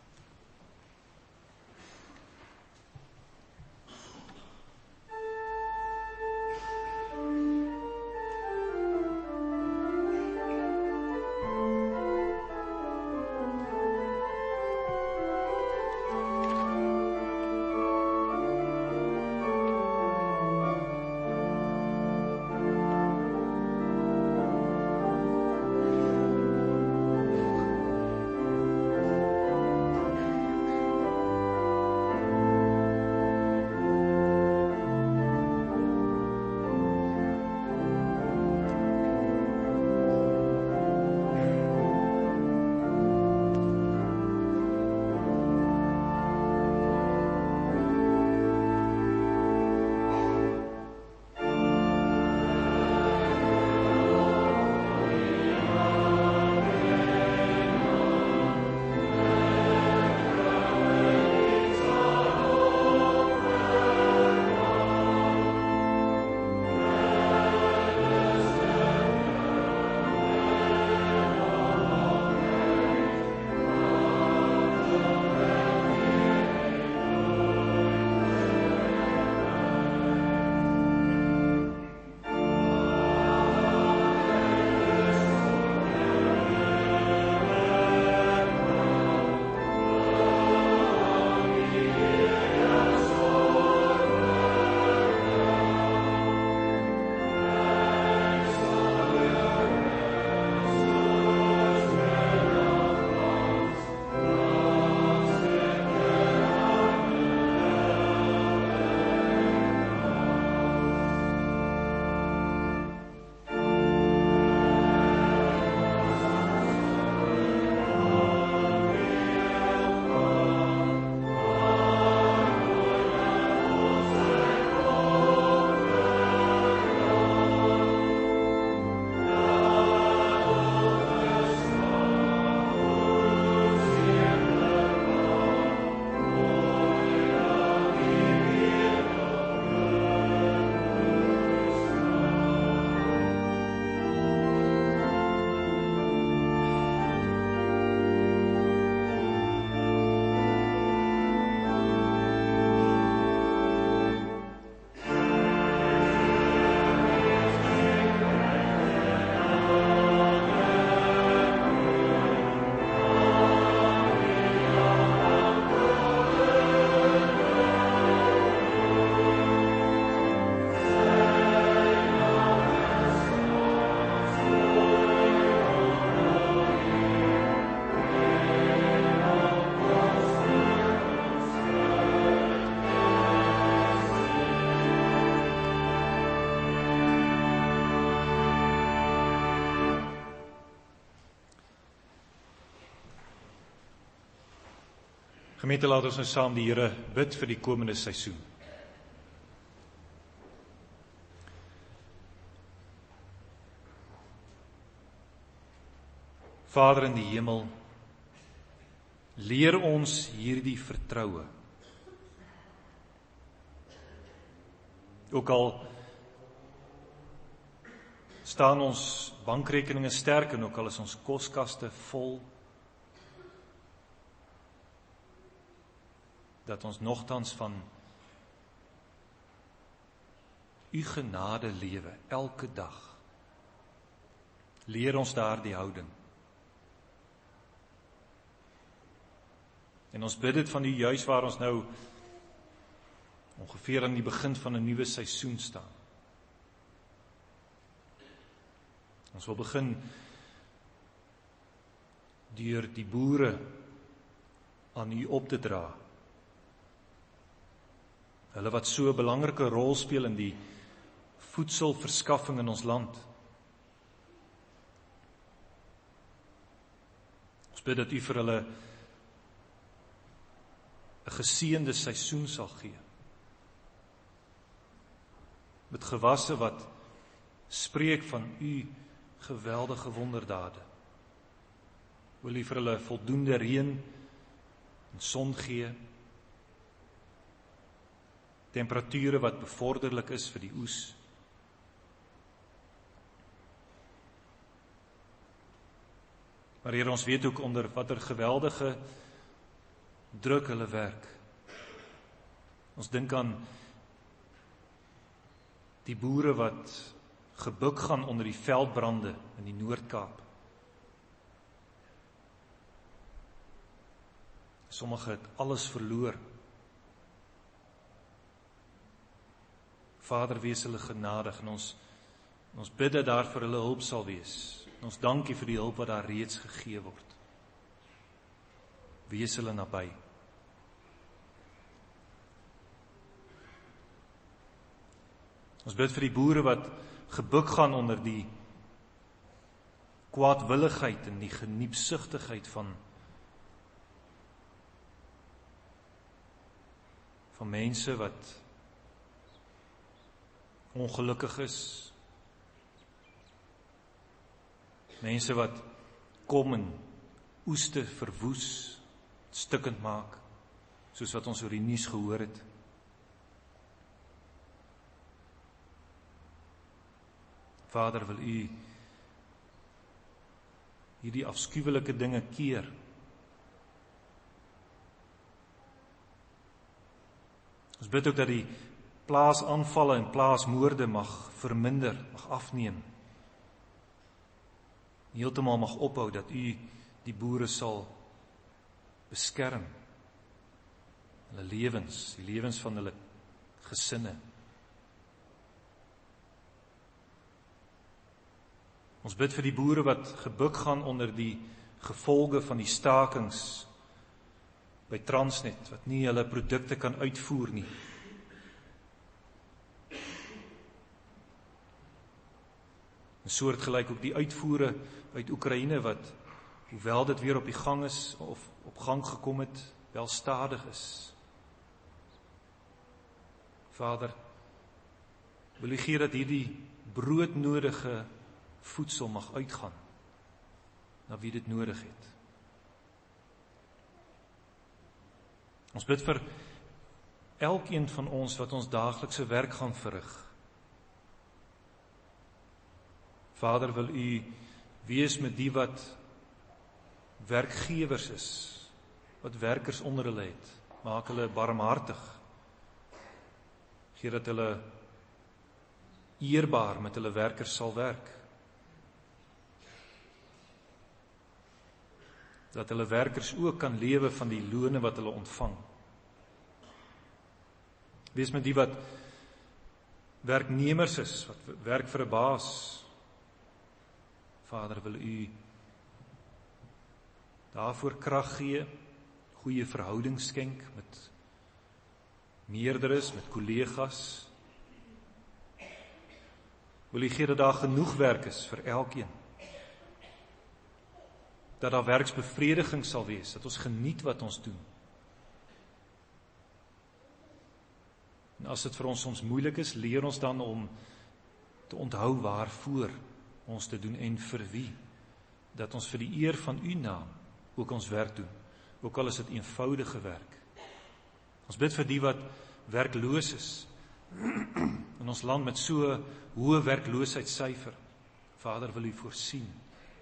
Gemeente, laat ons nou saam die Here bid vir die komende seisoen. Vader in die hemel, leer ons hierdie vertroue. Ook al staan ons bankrekeninge sterk en ook al is ons koskaste vol, dat ons nogtans van u genade lewe, elke dag. Leer ons daar die houding. En ons bid dit van u juis waar ons nou ongeveer aan die begin van 'n nuwe seisoen staan. Ons wil begin deur die boere aan u op te dra. Hulle wat so 'n belangrike rol speel in die voedselverskaffing in ons land. Ons bid dat u vir hulle 'n geseënde seisoen sal gee. Met gewasse wat spreek van u geweldige wonderdade. Wil u vir hulle voldoende reën en son gee, temperature wat bevorderlik is vir die oes. Maar Here, ons weet ook onder watter geweldige druk hulle werk. Ons dink aan die boere wat gebuk gaan onder die veldbrande in die Noord-Kaap. Sommige het alles verloor. Vader, wees hulle genadig, en ons bid dat daar vir hulle hulp sal wees. En ons dankie vir die hulp wat daar reeds gegee word. Wees hulle naby. Ons bid vir die boere wat gebuk gaan onder die kwaadwilligheid en die geniepsigtigheid van mense wat ongelukkig is, mense wat kom en oeste verwoes, stukkend maak, soos wat ons oor die nuus gehoor het. Vader, wil U hierdie afskuwelike dinge keer. Ons bid ook dat die plaasaanvalle en plaasmoorde mag verminder, mag afneem. Heeltemal mag ophou, dat U die boere sal beskerm. Hulle lewens, die lewens van hulle gesinne. Ons bid vir die boere wat gebuk gaan onder die gevolge van die stakings by Transnet, wat nie hulle produkte kan uitvoer nie. En soortgelyk ook die uitvoere uit Oekraïne wat, hoewel dit weer op die gang is, of op gang gekom het, wel stadig is. Vader, wil U gee dat hierdie broodnodige voedsel mag uitgaan na wie dit nodig het. Ons bid vir elkeen van ons wat ons daaglikse werk gaan verrig. Vader, wil U wees met die wat werkgewers is, wat werkers onder hulle het. Maak hulle barmhartig. Gee dat hulle eerbaar met hulle werkers sal werk. Dat hulle werkers ook kan lewe van die lone wat hulle ontvang. Wees met die wat werknemers is, wat werk vir 'n baas. Vader, wil U daarvoor krag gee, goeie verhoudings skenk met meerderes, met kollegas. Wil U gee dat daar genoeg werk is vir elkeen. Dat daar werksbevrediging sal wees, dat ons geniet wat ons doen. En as dit vir ons soms moeilik is, leer ons dan om te onthou waarvoor ons te doen en vir wie. Dat ons vir die eer van U naam ook ons werk doen, ook al is dit eenvoudige werk. Ons bid vir die wat werkloos is in ons land met so hoë werkloosheidssyfer. Vader, wil U voorsien.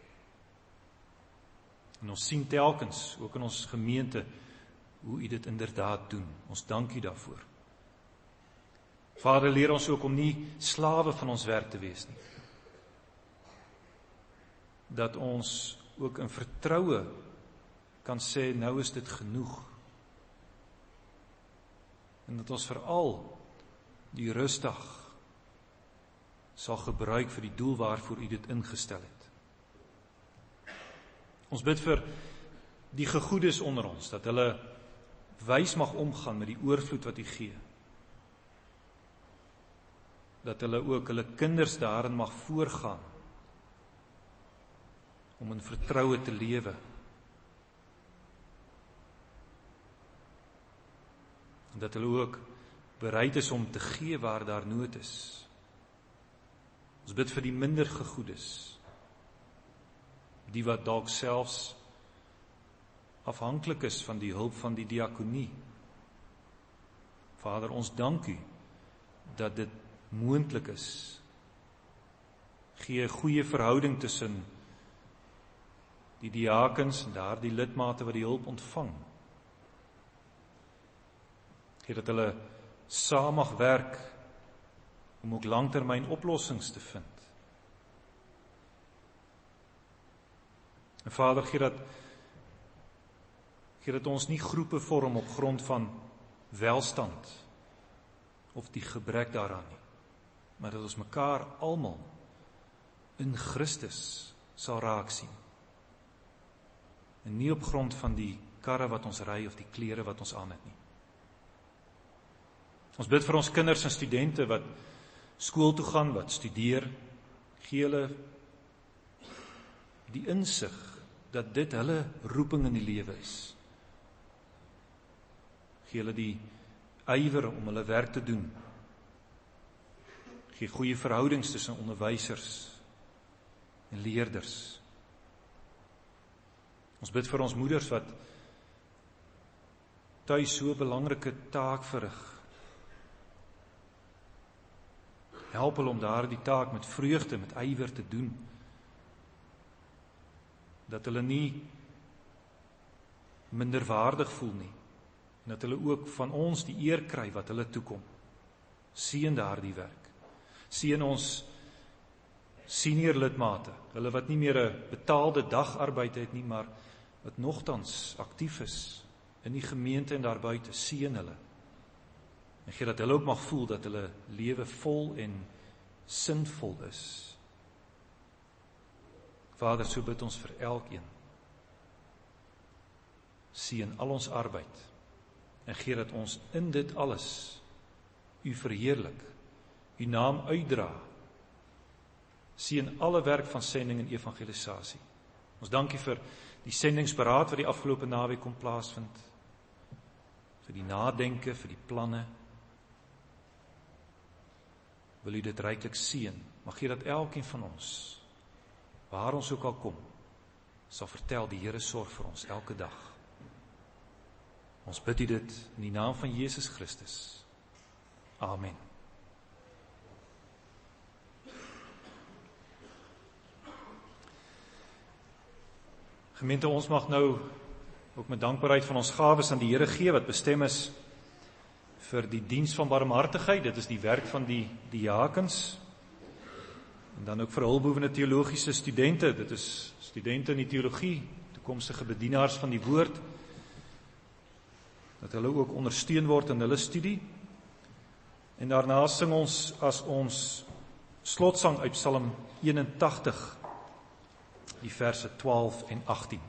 En ons sien telkens, ook in ons gemeente, hoe U dit inderdaad doen. Ons dank U daarvoor. Vader, leer ons ook om nie slawe van ons werk te wees nie. Dat ons ook in vertroue kan sê, nou is dit genoeg. En dat ons veral die rustdag sal gebruik vir die doel waarvoor U dit ingestel het. Ons bid vir die gegoedes onder ons, dat hulle wys mag omgaan met die oorvloed wat U gee. Dat hulle ook hulle kinders daarin mag voorgaan, om in vertroue te lewe. En dat hulle ook bereid is om te gee waar daar nood is. Ons bid vir die minder gegoedes, die wat dalk selfs afhanklik is van die hulp van die diakonie. Vader, ons dank U dat dit moontlik is. Gee 'n goeie verhouding tussen die diakens en daardie lidmate wat die hulp ontvang. Gee dat hulle saam mag werk om ook langtermyn oplossings te vind. En Vader, gee dat ons nie groepe vorm op grond van welstand of die gebrek daaraan nie, maar dat ons mekaar almal in Christus sal raak sien. En nie op grond van die karre wat ons ry of die klere wat ons aan het nie. Ons bid vir ons kinders en studente wat skool toe gaan, wat studeer, gee hulle die insig dat dit hulle roeping in die lewe is. Gee hulle die ywer om hulle werk te doen. Gee goeie verhoudings tussen onderwysers en leerders. Ons bid vir ons moeders wat tuis so 'n belangrike taak verrig. Help hulle om daardie taak met vreugde, met ywer te doen. Dat hulle nie minderwaardig voel nie. En dat hulle ook van ons die eer kry wat hulle toekom. Seën daardie werk. Seën ons senior lidmate, hulle wat nie meer 'n betaalde dagarbeid het nie, maar wat nogtans aktief is in die gemeente en daarbuiten, seën hulle. En gee dat hulle ook mag voel dat hulle lewe vol en sinvol is. Vader, so bid ons vir elkeen. Seën al ons arbeid en gee dat ons in dit alles U verheerlik, U naam uitdra. Seën alle werk van sending en evangelisasie. Ons dankie vir die sendingsberaad wat die afgelope naweek kon plaasvind, vir die nadenke, vir die planne. Wil U dit ryklik seën, maar gee dat elkeen van ons, waar ons ook al kom, sal vertel die Here sorg vir ons elke dag. Ons bid U dit in die naam van Jesus Christus. Amen. Gemeente, ons mag nou ook met dankbaarheid van ons gawes aan die Here gee wat bestem is vir die diens van barmhartigheid. Dit is die werk van die diakens. En dan ook vir hulpbehoevende teologiese studente. Dit is studente in die teologie, toekomstige bedienaars van die woord. Dat hulle ook ondersteun word in hulle studie. En daarna sing ons as ons slotsang uit Psalm 81, die verse 12 en 18.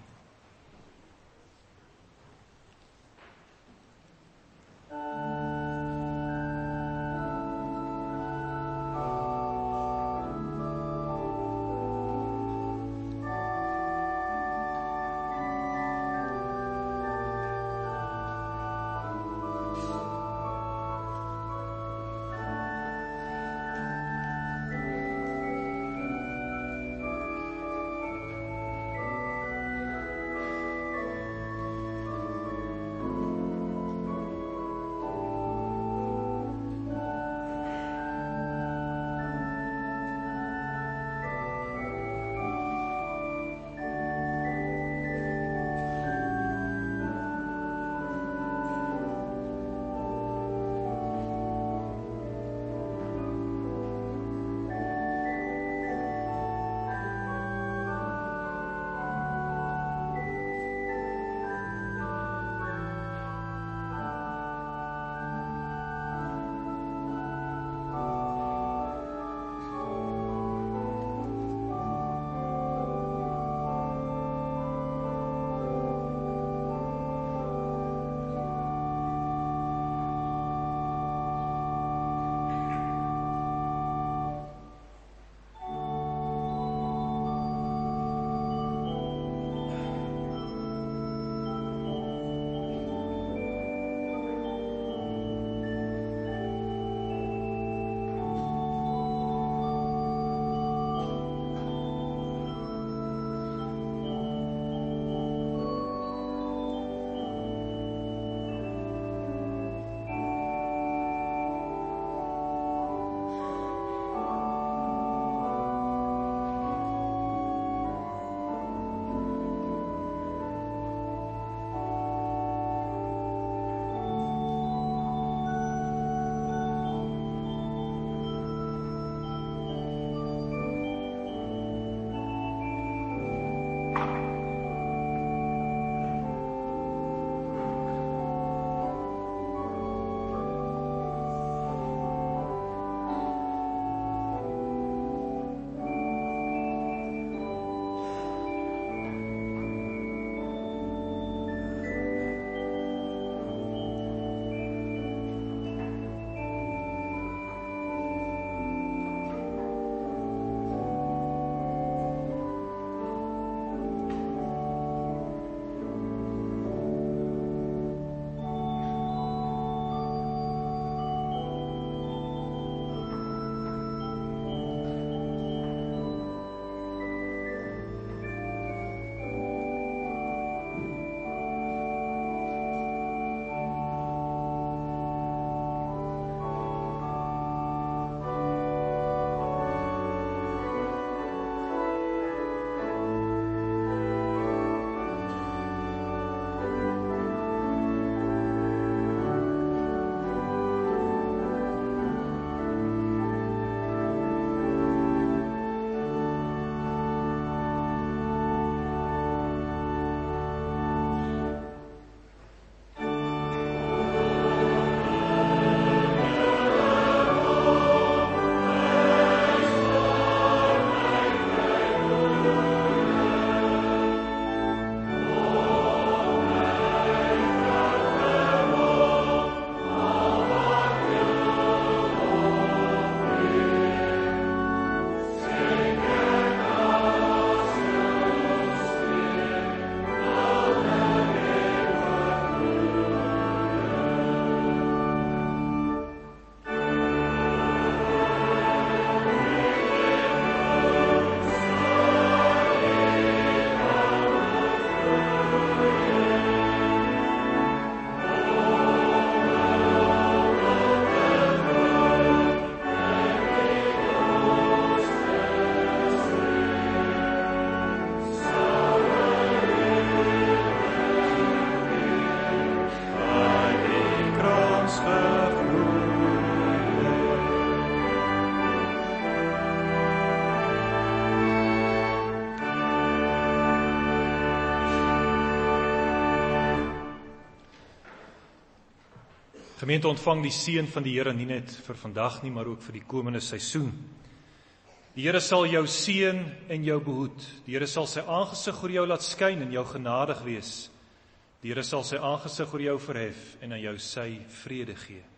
Gemeente, ontvang die seën van die Here nie net vir vandag nie, maar ook vir die komende seisoen. Die Here sal jou seën en jou behoed. Die Here sal sy aangesig oor jou laat skyn en jou genadig wees. Die Here sal sy aangesig oor jou verhef en aan jou sy vrede gee.